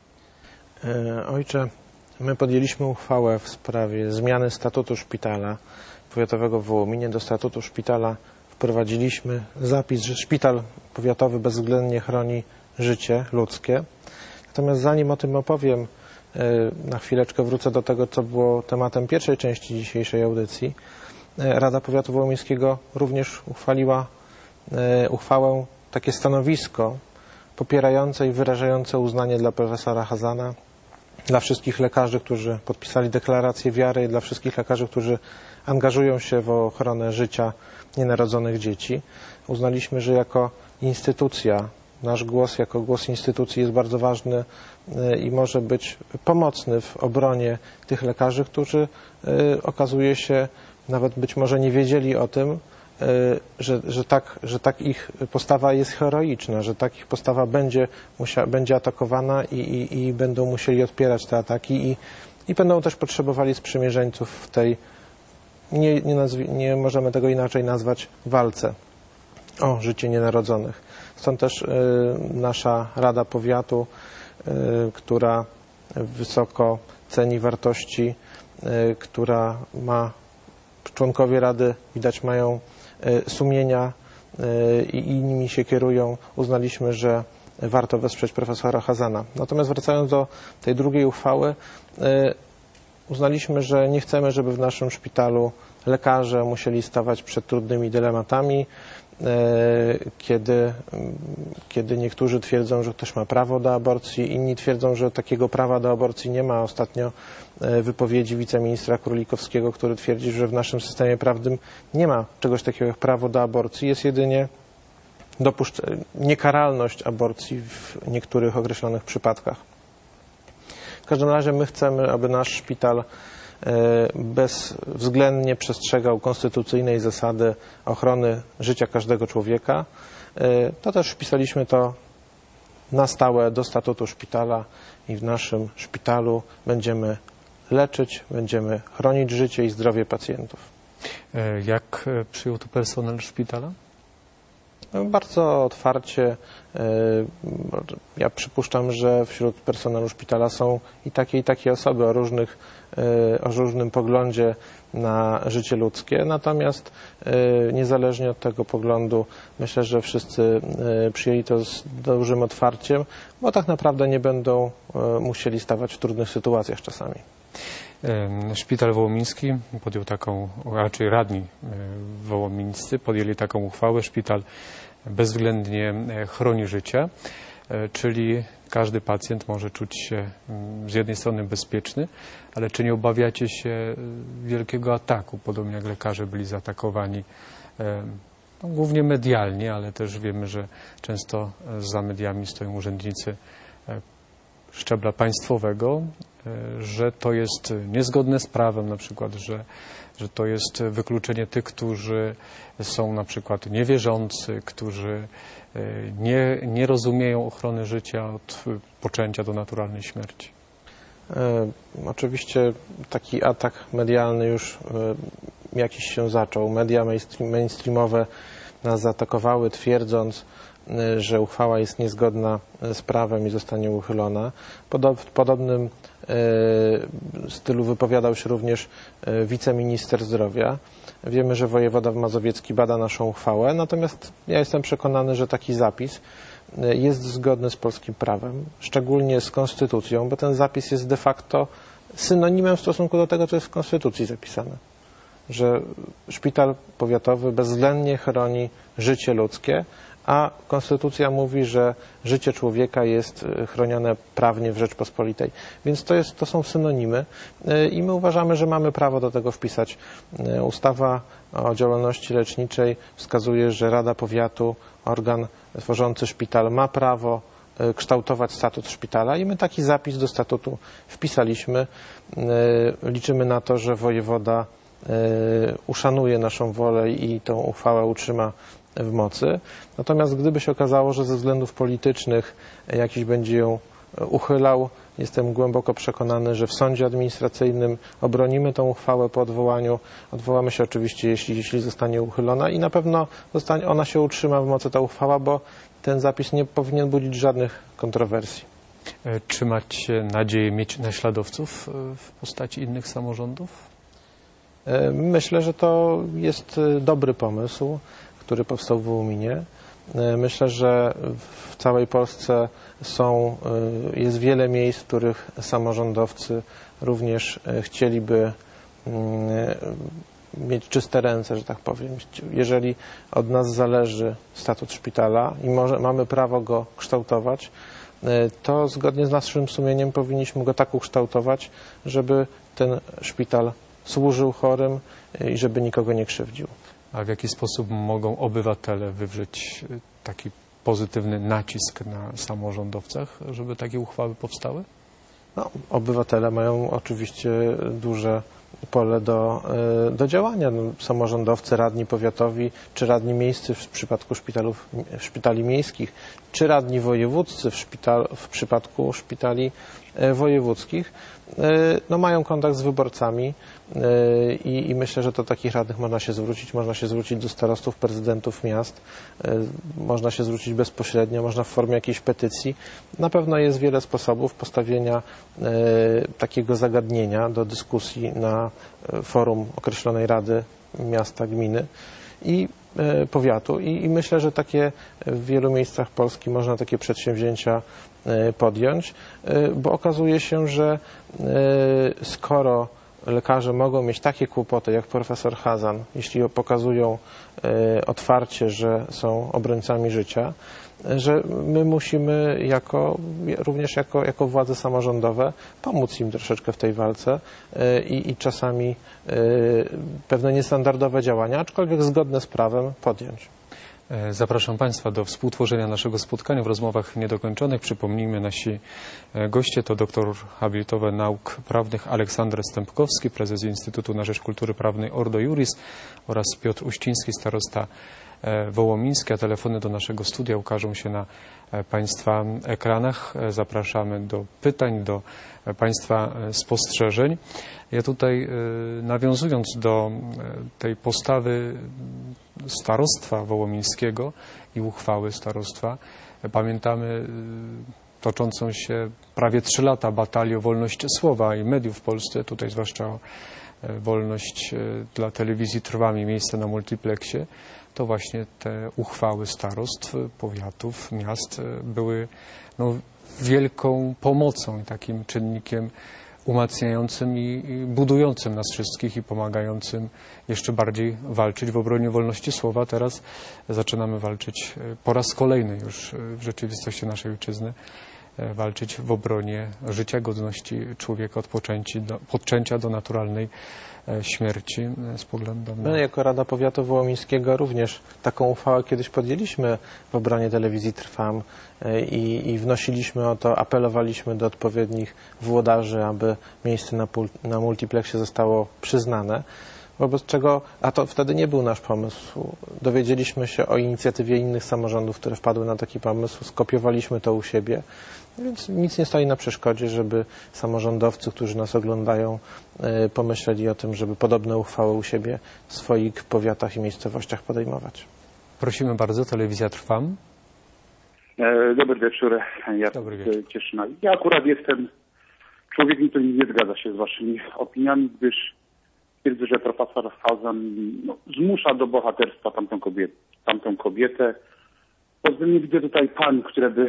Ojcze, my podjęliśmy uchwałę w sprawie zmiany statutu szpitala powiatowego w Wołominie. Do statutu szpitala wprowadziliśmy zapis, że szpital powiatowy bezwzględnie chroni życie ludzkie. Natomiast zanim o tym opowiem, na chwileczkę wrócę do tego, co było tematem pierwszej części dzisiejszej audycji. Rada Powiatu Wołomińskiego również uchwaliła uchwałę, takie stanowisko popierające i wyrażające uznanie dla profesora Chazana, dla wszystkich lekarzy, którzy podpisali deklarację wiary, dla wszystkich lekarzy, którzy angażują się w ochronę życia nienarodzonych dzieci. Uznaliśmy, że jako instytucja, nasz głos jako głos instytucji jest bardzo ważny i może być pomocny w obronie tych lekarzy, którzy okazuje się nawet być może nie wiedzieli o tym, że tak ich postawa jest heroiczna, że tak ich postawa będzie atakowana i będą musieli odpierać te ataki i będą też potrzebowali sprzymierzeńców w tej, nie możemy tego inaczej nazwać, walce o życie nienarodzonych. Stąd też nasza Rada Powiatu, która wysoko ceni wartości, która ma członkowie Rady widać mają sumienia i nimi się kierują, uznaliśmy, że warto wesprzeć profesora Chazana. Natomiast wracając do tej drugiej uchwały, uznaliśmy, że nie chcemy, żeby w naszym szpitalu lekarze musieli stawać przed trudnymi dylematami, kiedy niektórzy twierdzą, że ktoś ma prawo do aborcji, inni twierdzą, że takiego prawa do aborcji nie ma. Ostatnio wypowiedzi wiceministra Królikowskiego, który twierdzi, że w naszym systemie prawnym nie ma czegoś takiego jak prawo do aborcji, jest jedynie niekaralność aborcji w niektórych określonych przypadkach. W każdym razie my chcemy, aby nasz szpital bezwzględnie przestrzegał konstytucyjnej zasady ochrony życia każdego człowieka. To też wpisaliśmy to na stałe do statutu szpitala i w naszym szpitalu będziemy leczyć, będziemy chronić życie i zdrowie pacjentów. Jak przyjął to personel szpitala? Bardzo otwarcie. Ja przypuszczam, że wśród personelu szpitala są i takie osoby o różnym poglądzie na życie ludzkie. Natomiast niezależnie od tego poglądu myślę, że wszyscy przyjęli to z dużym otwarciem, bo tak naprawdę nie będą musieli stawać w trudnych sytuacjach czasami. Szpital Wołomiński podjął taką, raczej radni wołomińscy podjęli taką uchwałę. Szpital bezwzględnie chroni życie, czyli każdy pacjent może czuć się z jednej strony bezpieczny, ale czy nie obawiacie się wielkiego ataku, podobnie jak lekarze byli zaatakowani, no, głównie medialnie, ale też wiemy, że często za mediami stoją urzędnicy szczebla państwowego, że to jest niezgodne z prawem, na przykład, że to jest wykluczenie tych, którzy są na przykład niewierzący, którzy nie rozumieją ochrony życia od poczęcia do naturalnej śmierci. Oczywiście taki atak medialny już jakiś się zaczął. Media mainstreamowe nas zaatakowały, twierdząc, że uchwała jest niezgodna z prawem i zostanie uchylona. W podobnym stylu wypowiadał się również wiceminister zdrowia. Wiemy, że wojewoda mazowiecki bada naszą uchwałę, natomiast ja jestem przekonany, że taki zapis jest zgodny z polskim prawem, szczególnie z konstytucją, bo ten zapis jest de facto synonimem w stosunku do tego, co jest w konstytucji zapisane. Że szpital powiatowy bezwzględnie chroni życie ludzkie, a konstytucja mówi, że życie człowieka jest chronione prawnie w Rzeczpospolitej. Więc to są synonimy i my uważamy, że mamy prawo do tego wpisać. Ustawa o działalności leczniczej wskazuje, że Rada Powiatu, organ tworzący szpital, ma prawo kształtować statut szpitala i my taki zapis do statutu wpisaliśmy. Liczymy na to, że wojewoda uszanuje naszą wolę i tą uchwałę utrzyma w mocy. Natomiast gdyby się okazało, że ze względów politycznych jakiś będzie ją uchylał, jestem głęboko przekonany, że w sądzie administracyjnym obronimy tą uchwałę po odwołaniu. Odwołamy się oczywiście, jeśli zostanie uchylona i na pewno ona się utrzyma w mocy, ta uchwała, bo ten zapis nie powinien budzić żadnych kontrowersji. Czy macie nadzieję mieć naśladowców w postaci innych samorządów? Myślę, że to jest dobry pomysł, który powstał w Wołominie. Myślę, że w całej Polsce jest wiele miejsc, w których samorządowcy również chcieliby mieć czyste ręce, że tak powiem. Jeżeli od nas zależy statut szpitala i mamy prawo go kształtować, to zgodnie z naszym sumieniem powinniśmy go tak ukształtować, żeby ten szpital służył chorym i żeby nikogo nie krzywdził. A w jaki sposób mogą obywatele wywrzeć taki pozytywny nacisk na samorządowcach, żeby takie uchwały powstały? No, obywatele mają oczywiście duże pole do działania. No, samorządowcy, radni powiatowi czy radni miejscy w przypadku szpitali miejskich, czy radni wojewódzcy w przypadku szpitali wojewódzkich no mają kontakt z wyborcami i myślę, że do takich radnych można się zwrócić do starostów, prezydentów miast, można się zwrócić bezpośrednio, można w formie jakiejś petycji. Na pewno jest wiele sposobów postawienia takiego zagadnienia do dyskusji na forum określonej rady miasta, gminy i powiatu i myślę, że takie w wielu miejscach Polski można takie przedsięwzięcia podjąć, bo okazuje się, że skoro lekarze mogą mieć takie kłopoty jak profesor Chazan, jeśli pokazują otwarcie, że są obrońcami życia, że my musimy również jako władze samorządowe pomóc im troszeczkę w tej walce i czasami pewne niestandardowe działania, aczkolwiek zgodne z prawem podjąć. Zapraszam Państwa do współtworzenia naszego spotkania w rozmowach niedokończonych. Przypomnijmy, nasi goście to doktor habilitowany nauk prawnych Aleksander Stępkowski, prezes Instytutu na Rzecz Kultury Prawnej Ordo Iuris oraz Piotr Uściński, starosta wołomiński, a telefony do naszego studia ukażą się na Państwa ekranach. Zapraszamy do pytań, do Państwa spostrzeżeń. Ja tutaj, nawiązując do tej postawy starostwa wołomińskiego i uchwały starostwa, pamiętamy toczącą się prawie 3 lata batalię o wolność słowa i mediów w Polsce, tutaj zwłaszcza o wolność dla telewizji Trwam i miejsce na multiplexie. To właśnie te uchwały starostw, powiatów, miast były wielką pomocą i takim czynnikiem umacniającym i budującym nas wszystkich i pomagającym jeszcze bardziej walczyć w obronie wolności słowa. Teraz zaczynamy walczyć po raz kolejny już w rzeczywistości naszej ojczyzny, walczyć w obronie życia, godności człowieka od poczęcia do naturalnej śmierci z poglądem na... My jako Rada Powiatu Wołomińskiego również taką uchwałę kiedyś podjęliśmy w obronie telewizji Trwam i wnosiliśmy o to, apelowaliśmy do odpowiednich włodarzy, aby miejsce na multiplexie zostało przyznane. Wobec czego, a to wtedy nie był nasz pomysł, dowiedzieliśmy się o inicjatywie innych samorządów, które wpadły na taki pomysł, skopiowaliśmy to u siebie, więc nic nie stoi na przeszkodzie, żeby samorządowcy, którzy nas oglądają, pomyśleli o tym, żeby podobne uchwały u siebie w swoich powiatach i miejscowościach podejmować. Prosimy bardzo, telewizja Trwam. Dobry wieczór, ja Cieszyna. Ja akurat jestem człowiekiem, który nie zgadza się z waszymi opiniami, gdyż twierdzę, że profesor Chazan zmusza do bohaterstwa tamtą kobietę. Poza tym nie widzę tutaj pań, które by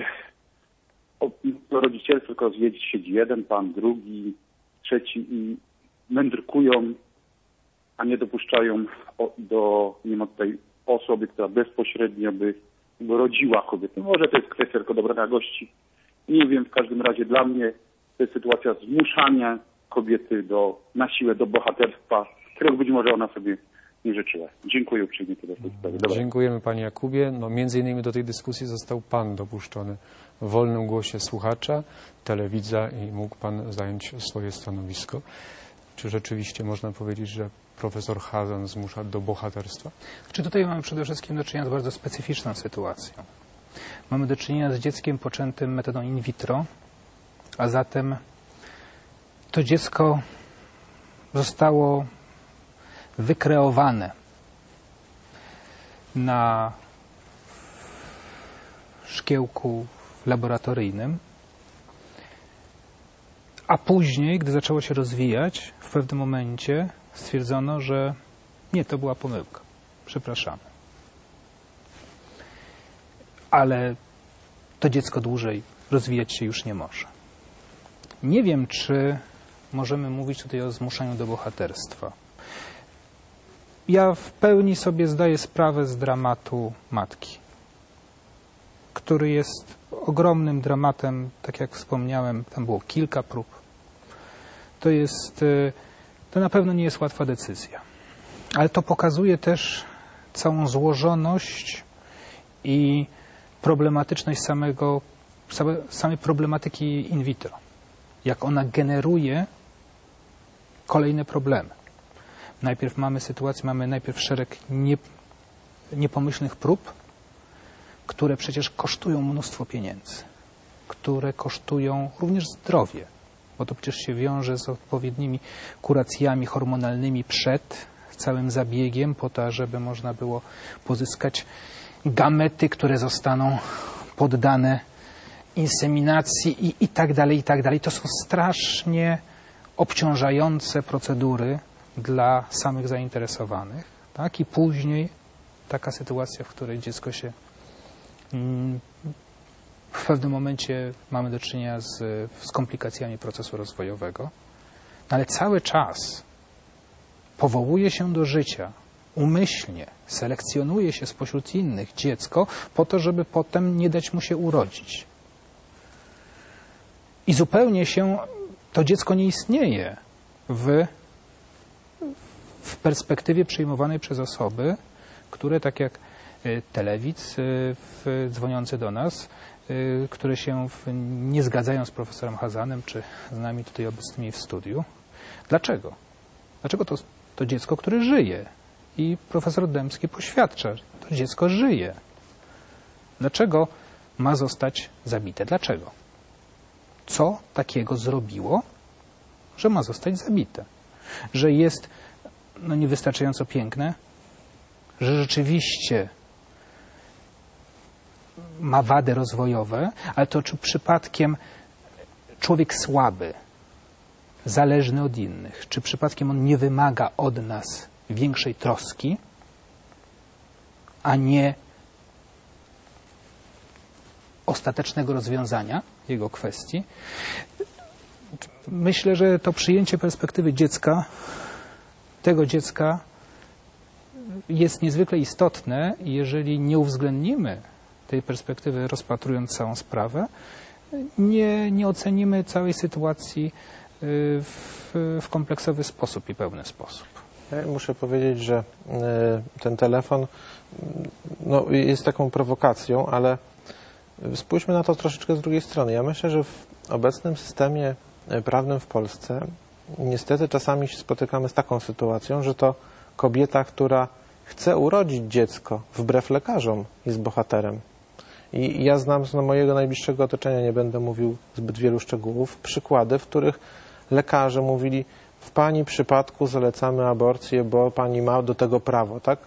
do rodzicielstwa tylko siedzi jeden pan, drugi, trzeci i mędrkują, a nie dopuszczają nie ma tutaj osoby, która bezpośrednio by rodziła kobietę. Może to jest kwestia tylko dobrania gości. Nie wiem, w każdym razie dla mnie to jest sytuacja zmuszania kobiety na siłę do bohaterstwa, którego być może ona sobie nie życzyła. Dziękuję uprzejmie tyle w tej sprawie. Dziękujemy Panie Jakubie. Między innymi do tej dyskusji został Pan dopuszczony w wolnym głosie słuchacza, telewidza i mógł Pan zająć swoje stanowisko. Czy rzeczywiście można powiedzieć, że profesor Chazan zmusza do bohaterstwa? Czy tutaj mamy przede wszystkim do czynienia z bardzo specyficzną sytuacją. Mamy do czynienia z dzieckiem poczętym metodą in vitro, a zatem to dziecko zostało wykreowane na szkiełku laboratoryjnym, a później, gdy zaczęło się rozwijać, w pewnym momencie stwierdzono, że nie, to była pomyłka. Przepraszamy. Ale to dziecko dłużej rozwijać się już nie może. Nie wiem, czy możemy mówić tutaj o zmuszaniu do bohaterstwa. Ja w pełni sobie zdaję sprawę z dramatu matki, który jest ogromnym dramatem, tak jak wspomniałem, tam było kilka prób. To na pewno nie jest łatwa decyzja, ale to pokazuje też całą złożoność i problematyczność samej problematyki in vitro. Jak ona generuje kolejne problemy. Najpierw mamy sytuację, mamy najpierw szereg niepomyślnych prób, które przecież kosztują mnóstwo pieniędzy, które kosztują również zdrowie, bo to przecież się wiąże z odpowiednimi kuracjami hormonalnymi przed całym zabiegiem, po to, żeby można było pozyskać gamety, które zostaną poddane inseminacji i tak dalej, i tak dalej. To są strasznie obciążające procedury dla samych zainteresowanych, tak? I później taka sytuacja, w której dziecko się w pewnym momencie mamy do czynienia z komplikacjami procesu rozwojowego, ale cały czas powołuje się do życia umyślnie, selekcjonuje się spośród innych dziecko po to, żeby potem nie dać mu się urodzić. I zupełnie się to dziecko nie istnieje w perspektywie przyjmowanej przez osoby, które tak jak Telewic dzwoniący do nas, które się nie zgadzają z profesorem Chazanem, czy z nami tutaj obecnymi w studiu. Dlaczego? Dlaczego to dziecko, które żyje? I profesor Dębski poświadcza, że to dziecko żyje. Dlaczego ma zostać zabite? Dlaczego? Co takiego zrobiło, że ma zostać zabite? Że jest niewystarczająco piękne? Że rzeczywiście ma wady rozwojowe, ale to czy przypadkiem człowiek słaby, zależny od innych, czy przypadkiem on nie wymaga od nas większej troski, a nie ostatecznego rozwiązania jego kwestii? Myślę, że to przyjęcie perspektywy dziecka, tego dziecka, jest niezwykle istotne i jeżeli nie uwzględnimy tej perspektywy, rozpatrując całą sprawę, nie ocenimy całej sytuacji w kompleksowy sposób i pełny sposób. Ja muszę powiedzieć, że ten telefon jest taką prowokacją, ale spójrzmy na to troszeczkę z drugiej strony. Ja myślę, że w obecnym systemie prawnym w Polsce niestety czasami się spotykamy z taką sytuacją, że to kobieta, która chce urodzić dziecko wbrew lekarzom, jest bohaterem. I ja znam z mojego najbliższego otoczenia, nie będę mówił zbyt wielu szczegółów, przykłady, w których lekarze mówili: w pani przypadku zalecamy aborcję, bo pani ma do tego prawo, tak?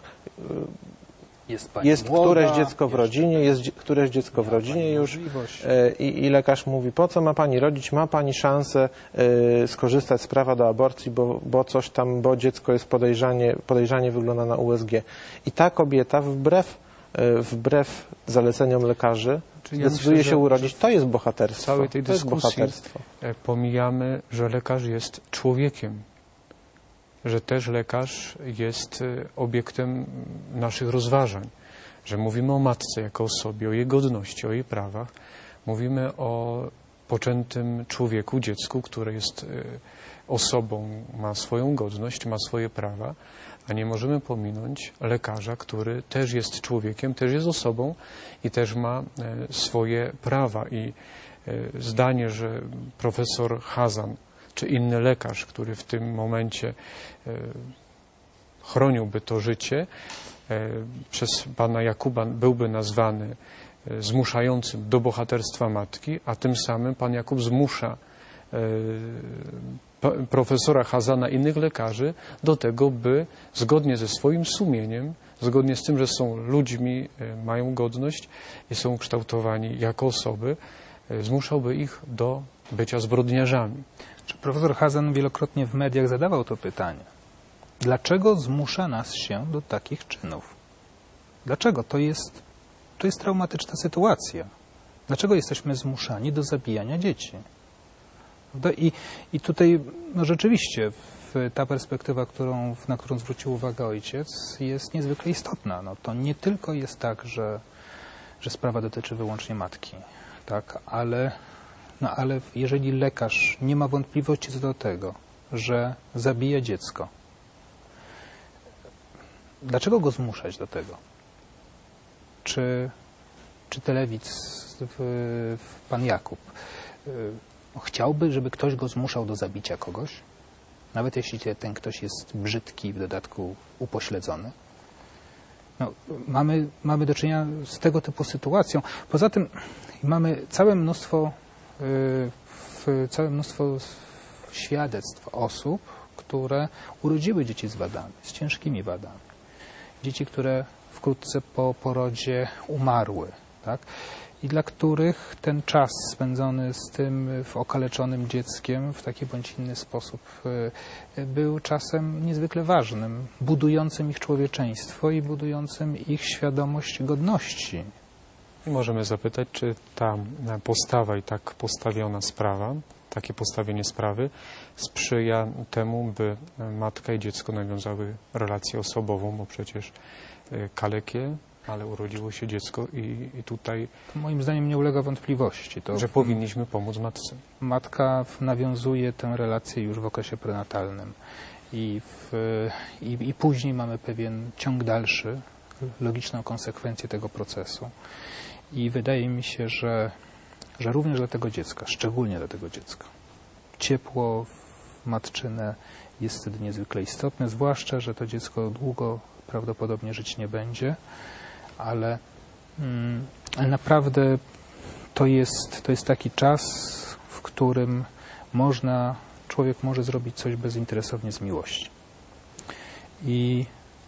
Jest młoda, któreś dziecko w rodzinie, jest któreś dziecko w rodzinie już i lekarz mówi: po co ma pani rodzić, ma pani szansę skorzystać z prawa do aborcji, bo coś tam, bo dziecko jest podejrzanie wygląda na USG. I ta kobieta wbrew zaleceniom lekarzy decyduje się urodzić. To jest bohaterstwo. W całej tej dyskusji pomijamy, że lekarz jest człowiekiem, że też lekarz jest obiektem naszych rozważań, że mówimy o matce jako osobie, o jej godności, o jej prawach. Mówimy o poczętym człowieku, dziecku, które jest osobą, ma swoją godność, ma swoje prawa, a nie możemy pominąć lekarza, który też jest człowiekiem, też jest osobą i też ma swoje prawa. I zdanie, że profesor Chazan czy inny lekarz, który w tym momencie chroniłby to życie, przez pana Jakuba byłby nazwany zmuszającym do bohaterstwa matki, a tym samym pan Jakub zmusza profesora Chazana i innych lekarzy do tego, by zgodnie ze swoim sumieniem, zgodnie z tym, że są ludźmi, mają godność i są kształtowani jako osoby, zmuszałby ich do bycia zbrodniarzami. Profesor Chazan wielokrotnie w mediach zadawał to pytanie. Dlaczego zmusza nas się do takich czynów? Dlaczego? To jest traumatyczna sytuacja. Dlaczego jesteśmy zmuszani do zabijania dzieci? I tutaj rzeczywiście ta perspektywa, na którą zwrócił uwagę ojciec, jest niezwykle istotna. To nie tylko jest tak, że sprawa dotyczy wyłącznie matki, tak? Ale jeżeli lekarz nie ma wątpliwości co do tego, że zabija dziecko, dlaczego go zmuszać do tego? Czy Telewic, pan Jakub, chciałby, żeby ktoś go zmuszał do zabicia kogoś? Nawet jeśli ten ktoś jest brzydki i w dodatku upośledzony? No, mamy do czynienia z tego typu sytuacją. Poza tym mamy całe mnóstwo świadectw osób, które urodziły dzieci z wadami, z ciężkimi wadami. Dzieci, które wkrótce po porodzie umarły, tak? I dla których ten czas spędzony z tym okaleczonym dzieckiem w taki bądź inny sposób był czasem niezwykle ważnym, budującym ich człowieczeństwo i budującym ich świadomość godności. I możemy zapytać, czy ta postawa i tak postawiona sprawa, takie postawienie sprawy sprzyja temu, by matka i dziecko nawiązały relację osobową, bo przecież kalekie, ale urodziło się dziecko i tutaj... To moim zdaniem nie ulega wątpliwości. Że powinniśmy pomóc matce. Matka nawiązuje tę relację już w okresie prenatalnym i później mamy pewien ciąg dalszy, logiczną konsekwencję tego procesu. I wydaje mi się, że również dla tego dziecka, szczególnie dla tego dziecka, ciepło matczyne jest wtedy niezwykle istotne, zwłaszcza, że to dziecko długo prawdopodobnie żyć nie będzie, ale naprawdę to jest taki czas, w którym człowiek może zrobić coś bezinteresownie z miłości. I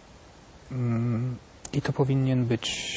to powinien być...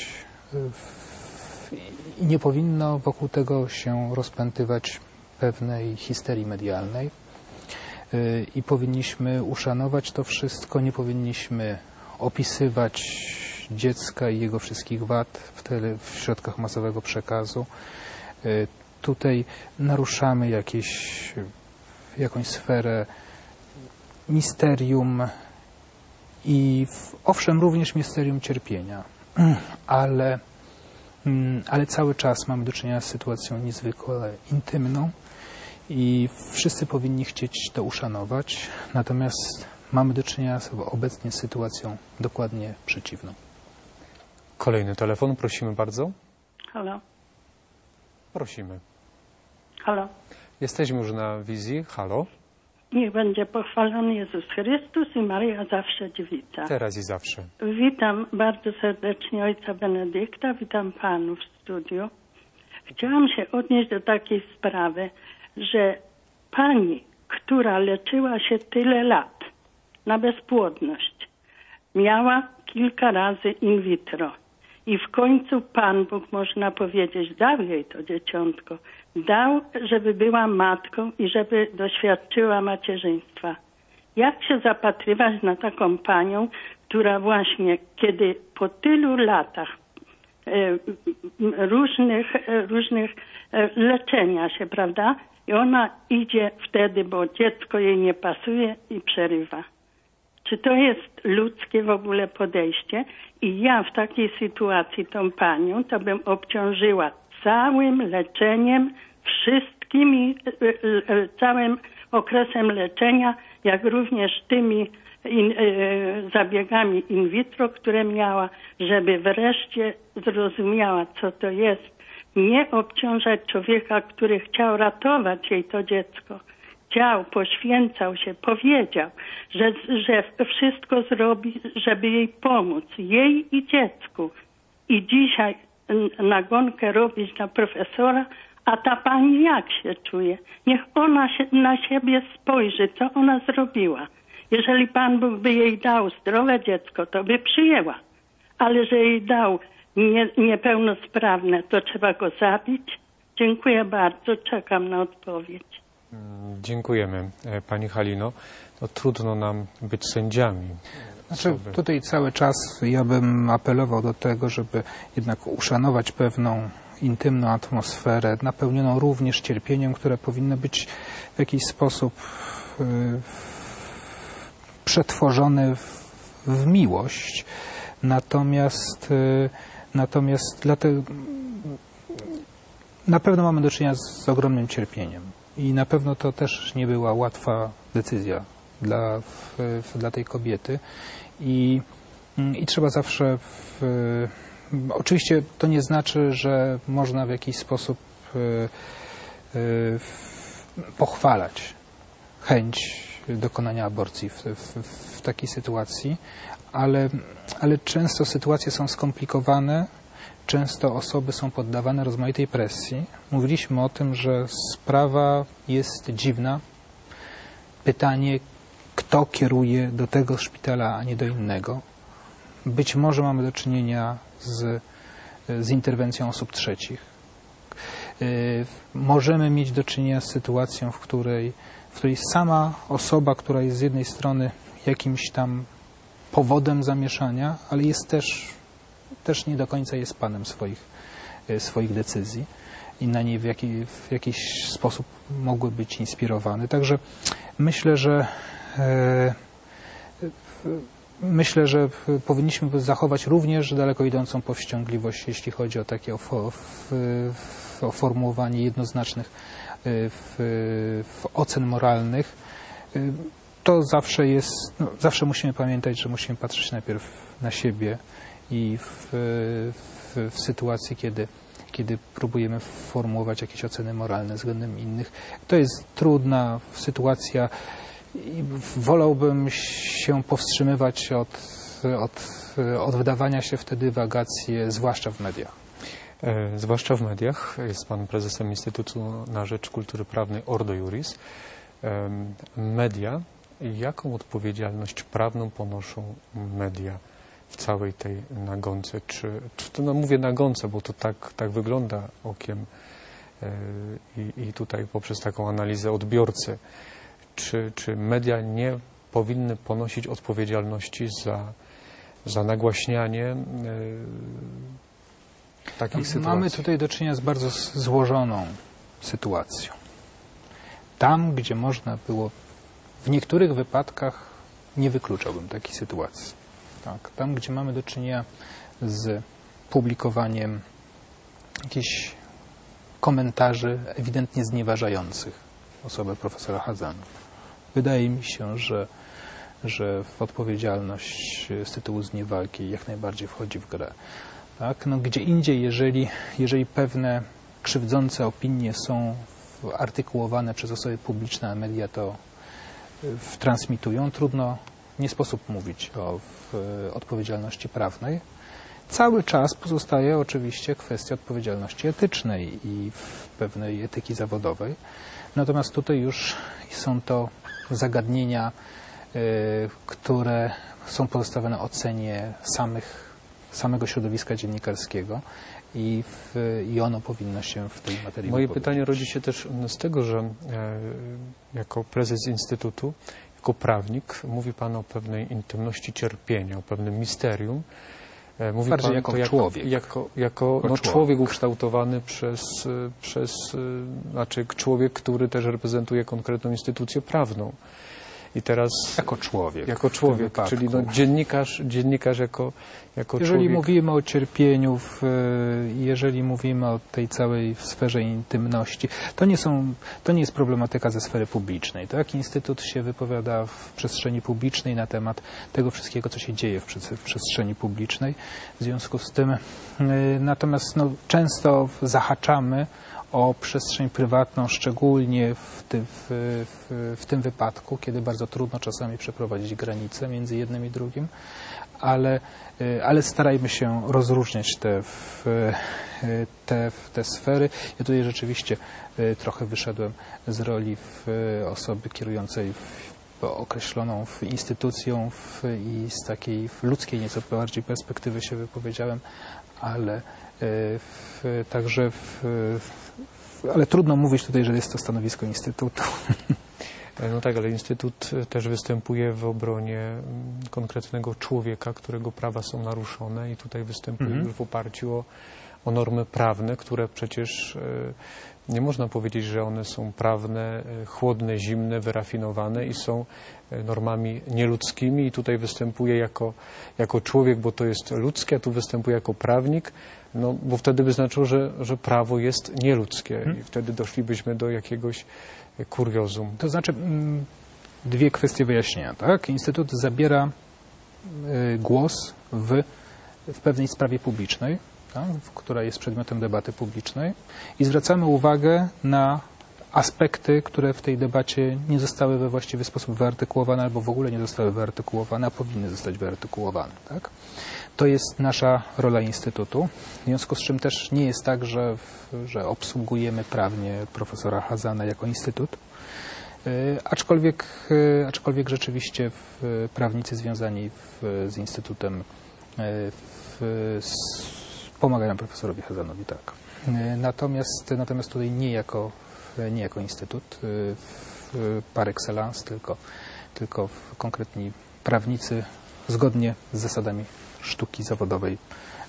I nie powinno wokół tego się rozpętywać pewnej histerii medialnej i powinniśmy uszanować to wszystko, nie powinniśmy opisywać dziecka i jego wszystkich wad w środkach masowego przekazu. Tutaj naruszamy jakąś sferę misterium i owszem również misterium cierpienia, ale cały czas mamy do czynienia z sytuacją niezwykle intymną i wszyscy powinni chcieć to uszanować, natomiast mamy do czynienia obecnie z sytuacją dokładnie przeciwną. Kolejny telefon, prosimy bardzo. Halo. Prosimy. Halo. Jesteśmy już na wizji. Halo. Niech będzie pochwalony Jezus Chrystus i Maria zawsze dziewica. Teraz i zawsze. Witam bardzo serdecznie ojca Benedykta, witam panów w studiu. Chciałam się odnieść do takiej sprawy, że pani, która leczyła się tyle lat na bezpłodność, miała kilka razy in vitro i w końcu Pan Bóg, można powiedzieć, dał jej to dzieciątko. Dał, żeby była matką i żeby doświadczyła macierzyństwa. Jak się zapatrywać na taką panią, która właśnie, kiedy po tylu latach różnych leczenia się, prawda? I ona idzie wtedy, bo dziecko jej nie pasuje i przerywa. Czy to jest ludzkie w ogóle podejście? I ja w takiej sytuacji tą panią to bym obciążyła całym leczeniem, całym okresem leczenia, jak również tymi zabiegami in vitro, które miała, żeby wreszcie zrozumiała, co to jest. Nie obciążać człowieka, który chciał ratować jej to dziecko. Chciał, poświęcał się, powiedział, że wszystko zrobi, żeby jej pomóc, jej i dziecku. I dzisiaj nagonkę robić na profesora, a ta pani jak się czuje? Niech ona na siebie spojrzy, co ona zrobiła. Jeżeli Pan Bóg by jej dał zdrowe dziecko, to by przyjęła. Ale że jej dał niepełnosprawne, to trzeba go zabić? Dziękuję bardzo, czekam na odpowiedź. Dziękujemy pani Halino. No, trudno nam być sędziami. Znaczy, tutaj cały czas ja bym apelował do tego, żeby jednak uszanować pewną intymną atmosferę, napełnioną również cierpieniem, które powinno być w jakiś sposób przetworzone w miłość. Natomiast na pewno mamy do czynienia z ogromnym cierpieniem i na pewno to też nie była łatwa decyzja dla tej kobiety i trzeba zawsze oczywiście to nie znaczy, że można w jakiś sposób pochwalać chęć dokonania aborcji w takiej sytuacji, ale często sytuacje są skomplikowane, często osoby są poddawane rozmaitej presji. Mówiliśmy o tym, że sprawa jest dziwna. Pytanie, kto kieruje do tego szpitala, a nie do innego. Być może mamy do czynienia z interwencją osób trzecich. Możemy mieć do czynienia z sytuacją, w której sama osoba, która jest z jednej strony jakimś tam powodem zamieszania, ale jest też nie do końca jest panem swoich decyzji i na niej w jakiś sposób mogły być inspirowane. Także myślę, że powinniśmy zachować również daleko idącą powściągliwość, jeśli chodzi o takie o formułowanie jednoznacznych ocen moralnych. To zawsze jest, zawsze musimy pamiętać, że musimy patrzeć najpierw na siebie i w sytuacji, kiedy próbujemy formułować jakieś oceny moralne względem innych. To jest trudna sytuacja i wolałbym się powstrzymywać od wdawania się w te dywagacje, zwłaszcza w mediach. Zwłaszcza w mediach. Jest pan prezesem Instytutu na Rzecz Kultury Prawnej Ordo Iuris. Media, jaką odpowiedzialność prawną ponoszą media w całej tej nagonce? Czy to, no mówię nagonce, bo to tak wygląda okiem i tutaj poprzez taką analizę odbiorcy. Czy media nie powinny ponosić odpowiedzialności za nagłaśnianie takiej sytuacji? Mamy tutaj do czynienia z bardzo złożoną sytuacją. Tam, gdzie można było, w niektórych wypadkach nie wykluczałbym takiej sytuacji. Tak, tam, gdzie mamy do czynienia z publikowaniem jakichś komentarzy ewidentnie znieważających osobę profesora Chazana. Wydaje mi się, że odpowiedzialność z tytułu zniewagi jak najbardziej wchodzi w grę. Tak? No, gdzie indziej, jeżeli pewne krzywdzące opinie są artykułowane przez osoby publiczne, a media to transmitują, nie sposób mówić o odpowiedzialności prawnej. Cały czas pozostaje oczywiście kwestia odpowiedzialności etycznej i pewnej etyki zawodowej. Natomiast tutaj już są to zagadnienia, które są pozostawione ocenie samego środowiska dziennikarskiego i ono powinno się w tej materii Moje pytanie rodzi się też z tego, że jako prezes Instytutu, jako prawnik, mówi pan o pewnej intymności cierpienia, o pewnym misterium. Mówi bardziej pan jako to człowiek. Jako człowiek ukształtowany znaczy człowiek, który też reprezentuje konkretną instytucję prawną. I teraz jako człowiek, czyli dziennikarz jako jeżeli człowiek. mówimy o cierpieniu, jeżeli mówimy o tej całej sferze intymności, to nie jest problematyka ze sfery publicznej. Tak? Instytut się wypowiada w przestrzeni publicznej na temat tego wszystkiego, co się dzieje w przestrzeni publicznej. W związku z tym natomiast często zahaczamy o przestrzeń prywatną, szczególnie w tym wypadku, kiedy bardzo trudno czasami przeprowadzić granice między jednym i drugim, ale starajmy się rozróżniać te sfery. Ja tutaj rzeczywiście trochę wyszedłem z roli osoby kierującej określoną instytucją i z takiej ludzkiej nieco bardziej perspektywy się wypowiedziałem, ale ale trudno mówić tutaj, że jest to stanowisko Instytutu. No tak, ale Instytut też występuje w obronie konkretnego człowieka, którego prawa są naruszone i tutaj występuje już w oparciu o normy prawne, które przecież nie można powiedzieć, że one są prawne, chłodne, zimne, wyrafinowane i są normami nieludzkimi i tutaj występuje jako człowiek, bo to jest ludzkie, a tu występuje jako prawnik, no bo wtedy by znaczyło, że prawo jest nieludzkie i wtedy doszlibyśmy do jakiegoś kuriozum. To znaczy dwie kwestie wyjaśnienia. Tak? Instytut zabiera głos w pewnej sprawie publicznej, tak? Która jest przedmiotem debaty publicznej i zwracamy uwagę na aspekty, które w tej debacie nie zostały we właściwy sposób wyartykułowane albo w ogóle nie zostały wyartykułowane, a powinny zostać wyartykułowane. Tak? To jest nasza rola Instytutu, w związku z czym też nie jest tak, że obsługujemy prawnie profesora Chazana jako Instytut, aczkolwiek rzeczywiście prawnicy związani z Instytutem pomagają profesorowi Chazanowi, tak. Natomiast tutaj nie jako Instytut par excellence, tylko konkretni prawnicy zgodnie z zasadami sztuki zawodowej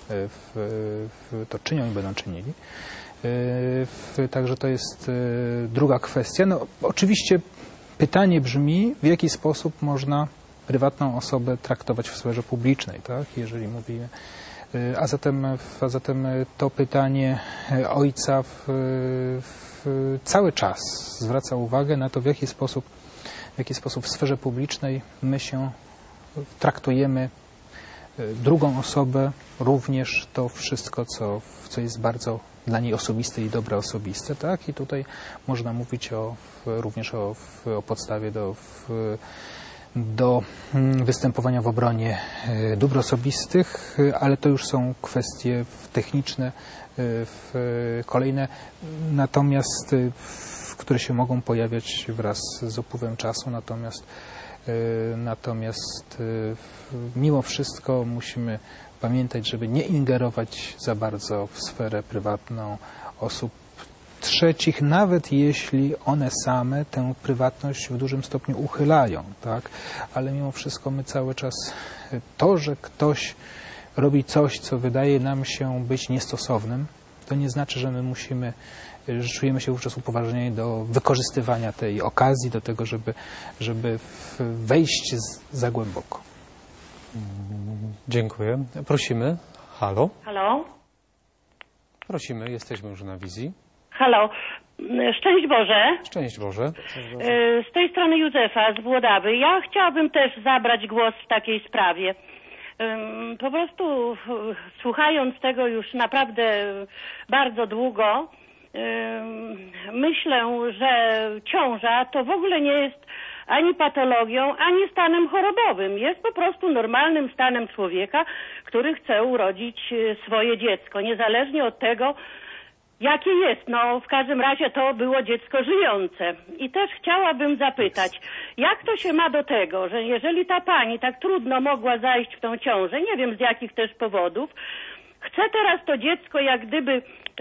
to czynią i będą czynili. Także to jest druga kwestia. No, oczywiście pytanie brzmi, w jaki sposób można prywatną osobę traktować w sferze publicznej, tak? Jeżeli mówimy. A zatem to pytanie ojca cały czas zwraca uwagę na to, w jaki sposób w sferze publicznej my się traktujemy drugą osobę, również to wszystko, co jest bardzo dla niej osobiste i dobre osobiste, tak? I tutaj można mówić również o podstawie do występowania w obronie dóbr osobistych, ale to już są kwestie techniczne, kolejne, natomiast które się mogą pojawiać wraz z upływem czasu, natomiast mimo wszystko musimy pamiętać, żeby nie ingerować za bardzo w sferę prywatną osób trzecich, nawet jeśli one same tę prywatność w dużym stopniu uchylają, tak? Ale mimo wszystko my cały czas to, że ktoś robi coś, co wydaje nam się być niestosownym, to nie znaczy, że my że czujemy się wówczas upoważnieni do wykorzystywania tej okazji, do tego, żeby wejść za głęboko. Dziękuję. Prosimy. Halo? Halo? Prosimy, jesteśmy już na wizji. Halo. Szczęść Boże. Szczęść Boże. Z tej strony Józefa z Włodawy. Ja chciałabym też zabrać głos w takiej sprawie. Po prostu słuchając tego już naprawdę bardzo długo, myślę, że ciąża to w ogóle nie jest ani patologią, ani stanem chorobowym. Jest po prostu normalnym stanem człowieka, który chce urodzić swoje dziecko, niezależnie od tego, jakie jest. No, w każdym razie to było dziecko żyjące. I też chciałabym zapytać, jak to się ma do tego, że jeżeli ta pani tak trudno mogła zajść w tą ciążę, nie wiem z jakich też powodów, chce teraz to dziecko jak gdyby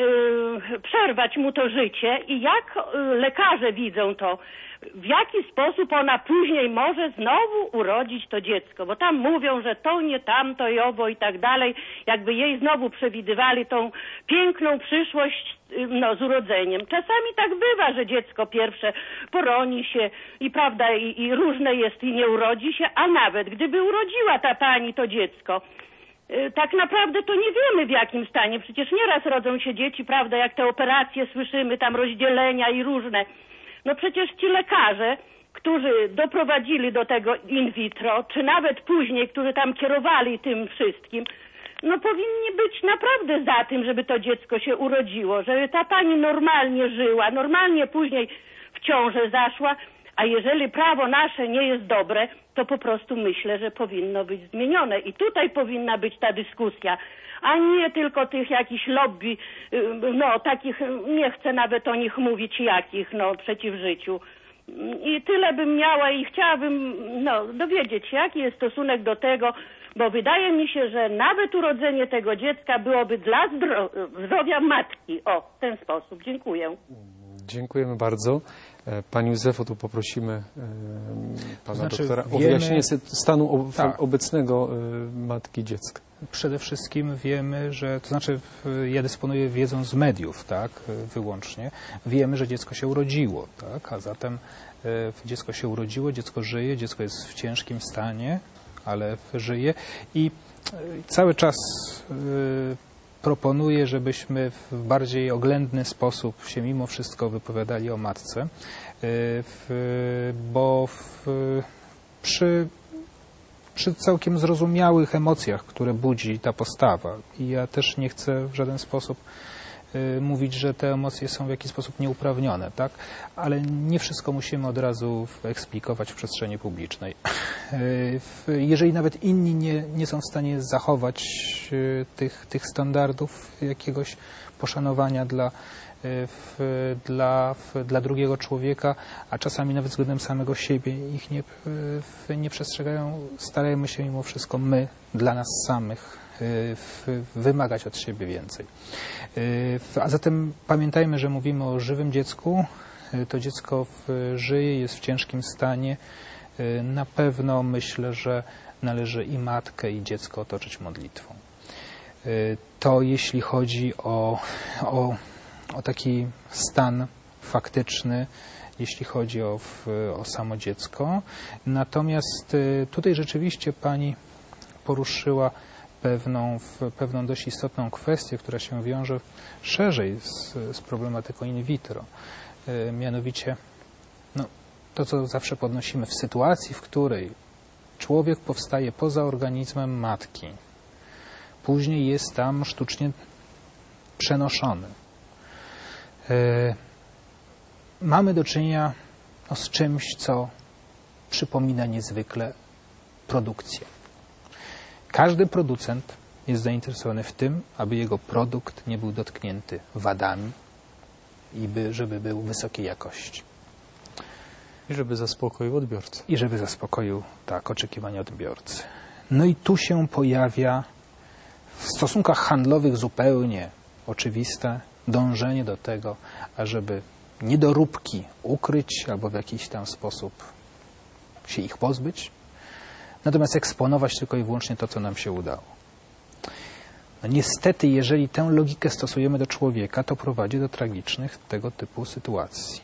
przerwać mu to życie i jak lekarze widzą to, w jaki sposób ona później może znowu urodzić to dziecko, bo tam mówią, że to nie tamto i owo i tak dalej, jakby jej znowu przewidywali tą piękną przyszłość z urodzeniem. Czasami tak bywa, że dziecko pierwsze poroni się i prawda, i różne jest i nie urodzi się, a nawet gdyby urodziła ta pani to dziecko, tak naprawdę to nie wiemy w jakim stanie. Przecież nieraz rodzą się dzieci, prawda, jak te operacje słyszymy, tam rozdzielenia i różne. No przecież ci lekarze, którzy doprowadzili do tego in vitro, czy nawet później, którzy tam kierowali tym wszystkim, no powinni być naprawdę za tym, żeby to dziecko się urodziło, żeby ta pani normalnie żyła, normalnie później w ciążę zaszła, a jeżeli prawo nasze nie jest dobre, to po prostu myślę, że powinno być zmienione. I tutaj powinna być ta dyskusja, a nie tylko tych jakichś lobby, no takich, nie chcę nawet o nich mówić jakich, no przeciw życiu. I tyle bym miała i chciałabym, no, dowiedzieć się, jaki jest stosunek do tego, bo wydaje mi się, że nawet urodzenie tego dziecka byłoby dla zdrowia matki. O, w ten sposób. Dziękuję. Dziękujemy bardzo. Pani Józefo, tu poprosimy pana doktora o wyjaśnienie stanu obecnego matki dziecka. Przede wszystkim wiemy, że, to znaczy ja dysponuję wiedzą z mediów, tak, wyłącznie. Wiemy, że dziecko się urodziło, tak, a zatem dziecko się urodziło, dziecko żyje, dziecko jest w ciężkim stanie, ale żyje i cały czas proponuję, żebyśmy w bardziej oględny sposób się mimo wszystko wypowiadali o matce, bo przy całkiem zrozumiałych emocjach, które budzi ta postawa, i ja też nie chcę w żaden sposób mówić, że te emocje są w jakiś sposób nieuprawnione, tak? Ale nie wszystko musimy od razu eksplikować w przestrzeni publicznej. Jeżeli nawet inni nie są w stanie zachować tych standardów jakiegoś poszanowania dla drugiego człowieka, a czasami nawet względem samego siebie ich nie przestrzegają, starajmy się mimo wszystko my, dla nas samych, wymagać od siebie więcej. A zatem pamiętajmy, że mówimy o żywym dziecku. To dziecko żyje, jest w ciężkim stanie. Na pewno myślę, że należy i matkę, i dziecko otoczyć modlitwą. To jeśli chodzi o taki stan faktyczny, jeśli chodzi o samo dziecko. Natomiast tutaj rzeczywiście Pani poruszyła pewną dość istotną kwestię, która się wiąże szerzej z problematyką in vitro. Mianowicie to, co zawsze podnosimy, w sytuacji, w której człowiek powstaje poza organizmem matki, później jest tam sztucznie przenoszony. Mamy do czynienia z czymś, co przypomina niezwykle produkcję. Każdy producent jest zainteresowany w tym, aby jego produkt nie był dotknięty wadami i żeby był wysokiej jakości. I żeby zaspokoił odbiorcę. I żeby zaspokoił, tak, oczekiwania odbiorcy. No i tu się pojawia w stosunkach handlowych zupełnie oczywiste dążenie do tego, ażeby niedoróbki ukryć albo w jakiś tam sposób się ich pozbyć, natomiast eksponować tylko i wyłącznie to, co nam się udało. No niestety, jeżeli tę logikę stosujemy do człowieka, to prowadzi do tragicznych tego typu sytuacji.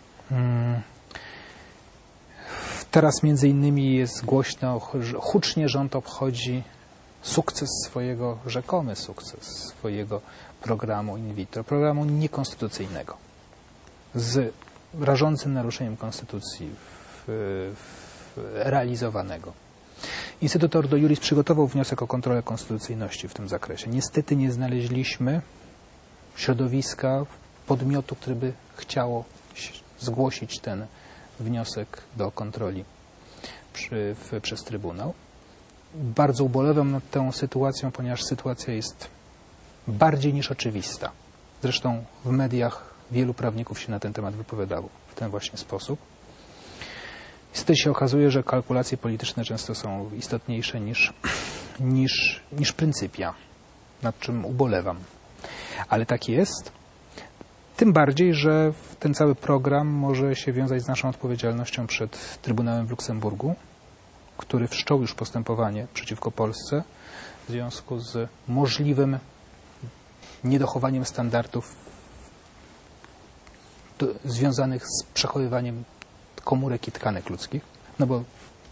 Teraz między innymi jest głośno, hucznie rząd obchodzi rzekomy sukces swojego programu in vitro, programu niekonstytucyjnego, z rażącym naruszeniem konstytucji realizowanego. Instytut Ordo Iuris przygotował wniosek o kontrolę konstytucyjności w tym zakresie. Niestety nie znaleźliśmy środowiska, podmiotu, który by chciało zgłosić ten wniosek do kontroli przez Trybunał. Bardzo ubolewam nad tą sytuacją, ponieważ sytuacja jest bardziej niż oczywista. Zresztą w mediach wielu prawników się na ten temat wypowiadało w ten właśnie sposób. Wtedy się okazuje, że kalkulacje polityczne często są istotniejsze niż pryncypia, nad czym ubolewam. Ale tak jest. Tym bardziej, że ten cały program może się wiązać z naszą odpowiedzialnością przed Trybunałem w Luksemburgu, który wszczął już postępowanie przeciwko Polsce w związku z możliwym niedochowaniem standardów związanych z przechowywaniem komórek i tkanek ludzkich, no bo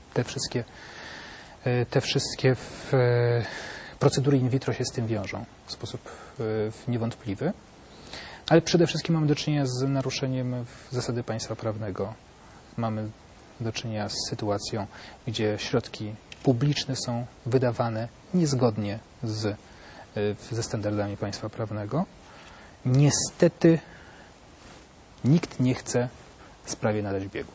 te wszystkie procedury in vitro się z tym wiążą w sposób niewątpliwy. Ale przede wszystkim mamy do czynienia z naruszeniem zasady państwa prawnego. Mamy do czynienia z sytuacją, gdzie środki publiczne są wydawane niezgodnie ze standardami państwa prawnego. Niestety nikt nie chce sprawie nadać biegu.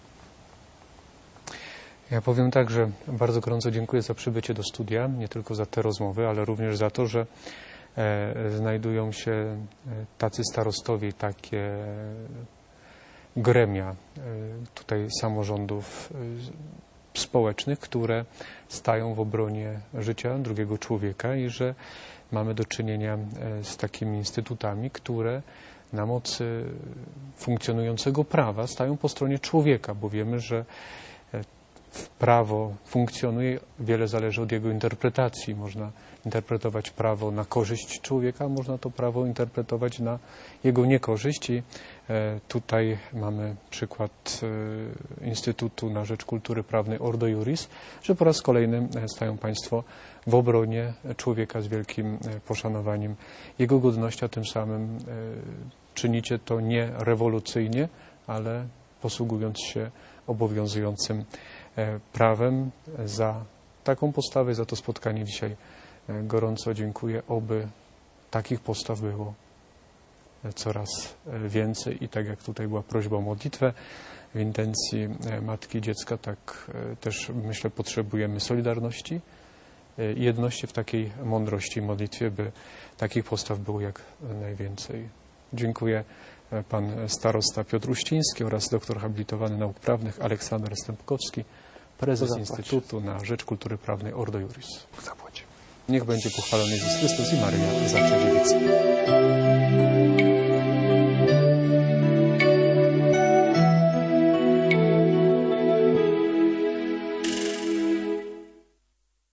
Ja powiem tak, że bardzo gorąco dziękuję za przybycie do studia, nie tylko za te rozmowy, ale również za to, że znajdują się tacy starostowie i takie gremia tutaj samorządów społecznych, które stają w obronie życia drugiego człowieka i że mamy do czynienia z takimi instytutami, które na mocy funkcjonującego prawa stają po stronie człowieka, bo wiemy, że prawo funkcjonuje, wiele zależy od jego interpretacji. Można interpretować prawo na korzyść człowieka, można to prawo interpretować na jego niekorzyść i tutaj mamy przykład Instytutu na Rzecz Kultury Prawnej Ordo Iuris, że po raz kolejny stają Państwo w obronie człowieka z wielkim poszanowaniem jego godności, a tym samym czynicie to nie rewolucyjnie, ale posługując się obowiązującym prawem. Za taką postawę, za to spotkanie dzisiaj gorąco dziękuję. Oby takich postaw było coraz więcej i tak jak tutaj była prośba o modlitwę w intencji Matki i Dziecka, tak też myślę potrzebujemy solidarności i jedności w takiej mądrości i modlitwie, by takich postaw było jak najwięcej. Dziękuję. Pan starosta Piotr Uściński oraz doktor habilitowany nauk prawnych Aleksander Stępkowski, prezes Instytutu na Rzecz Kultury Prawnej Ordo Iuris. Zapłać. Niech będzie pochwalony Jezus Chrystus i Maryja Zawsze Dziewica.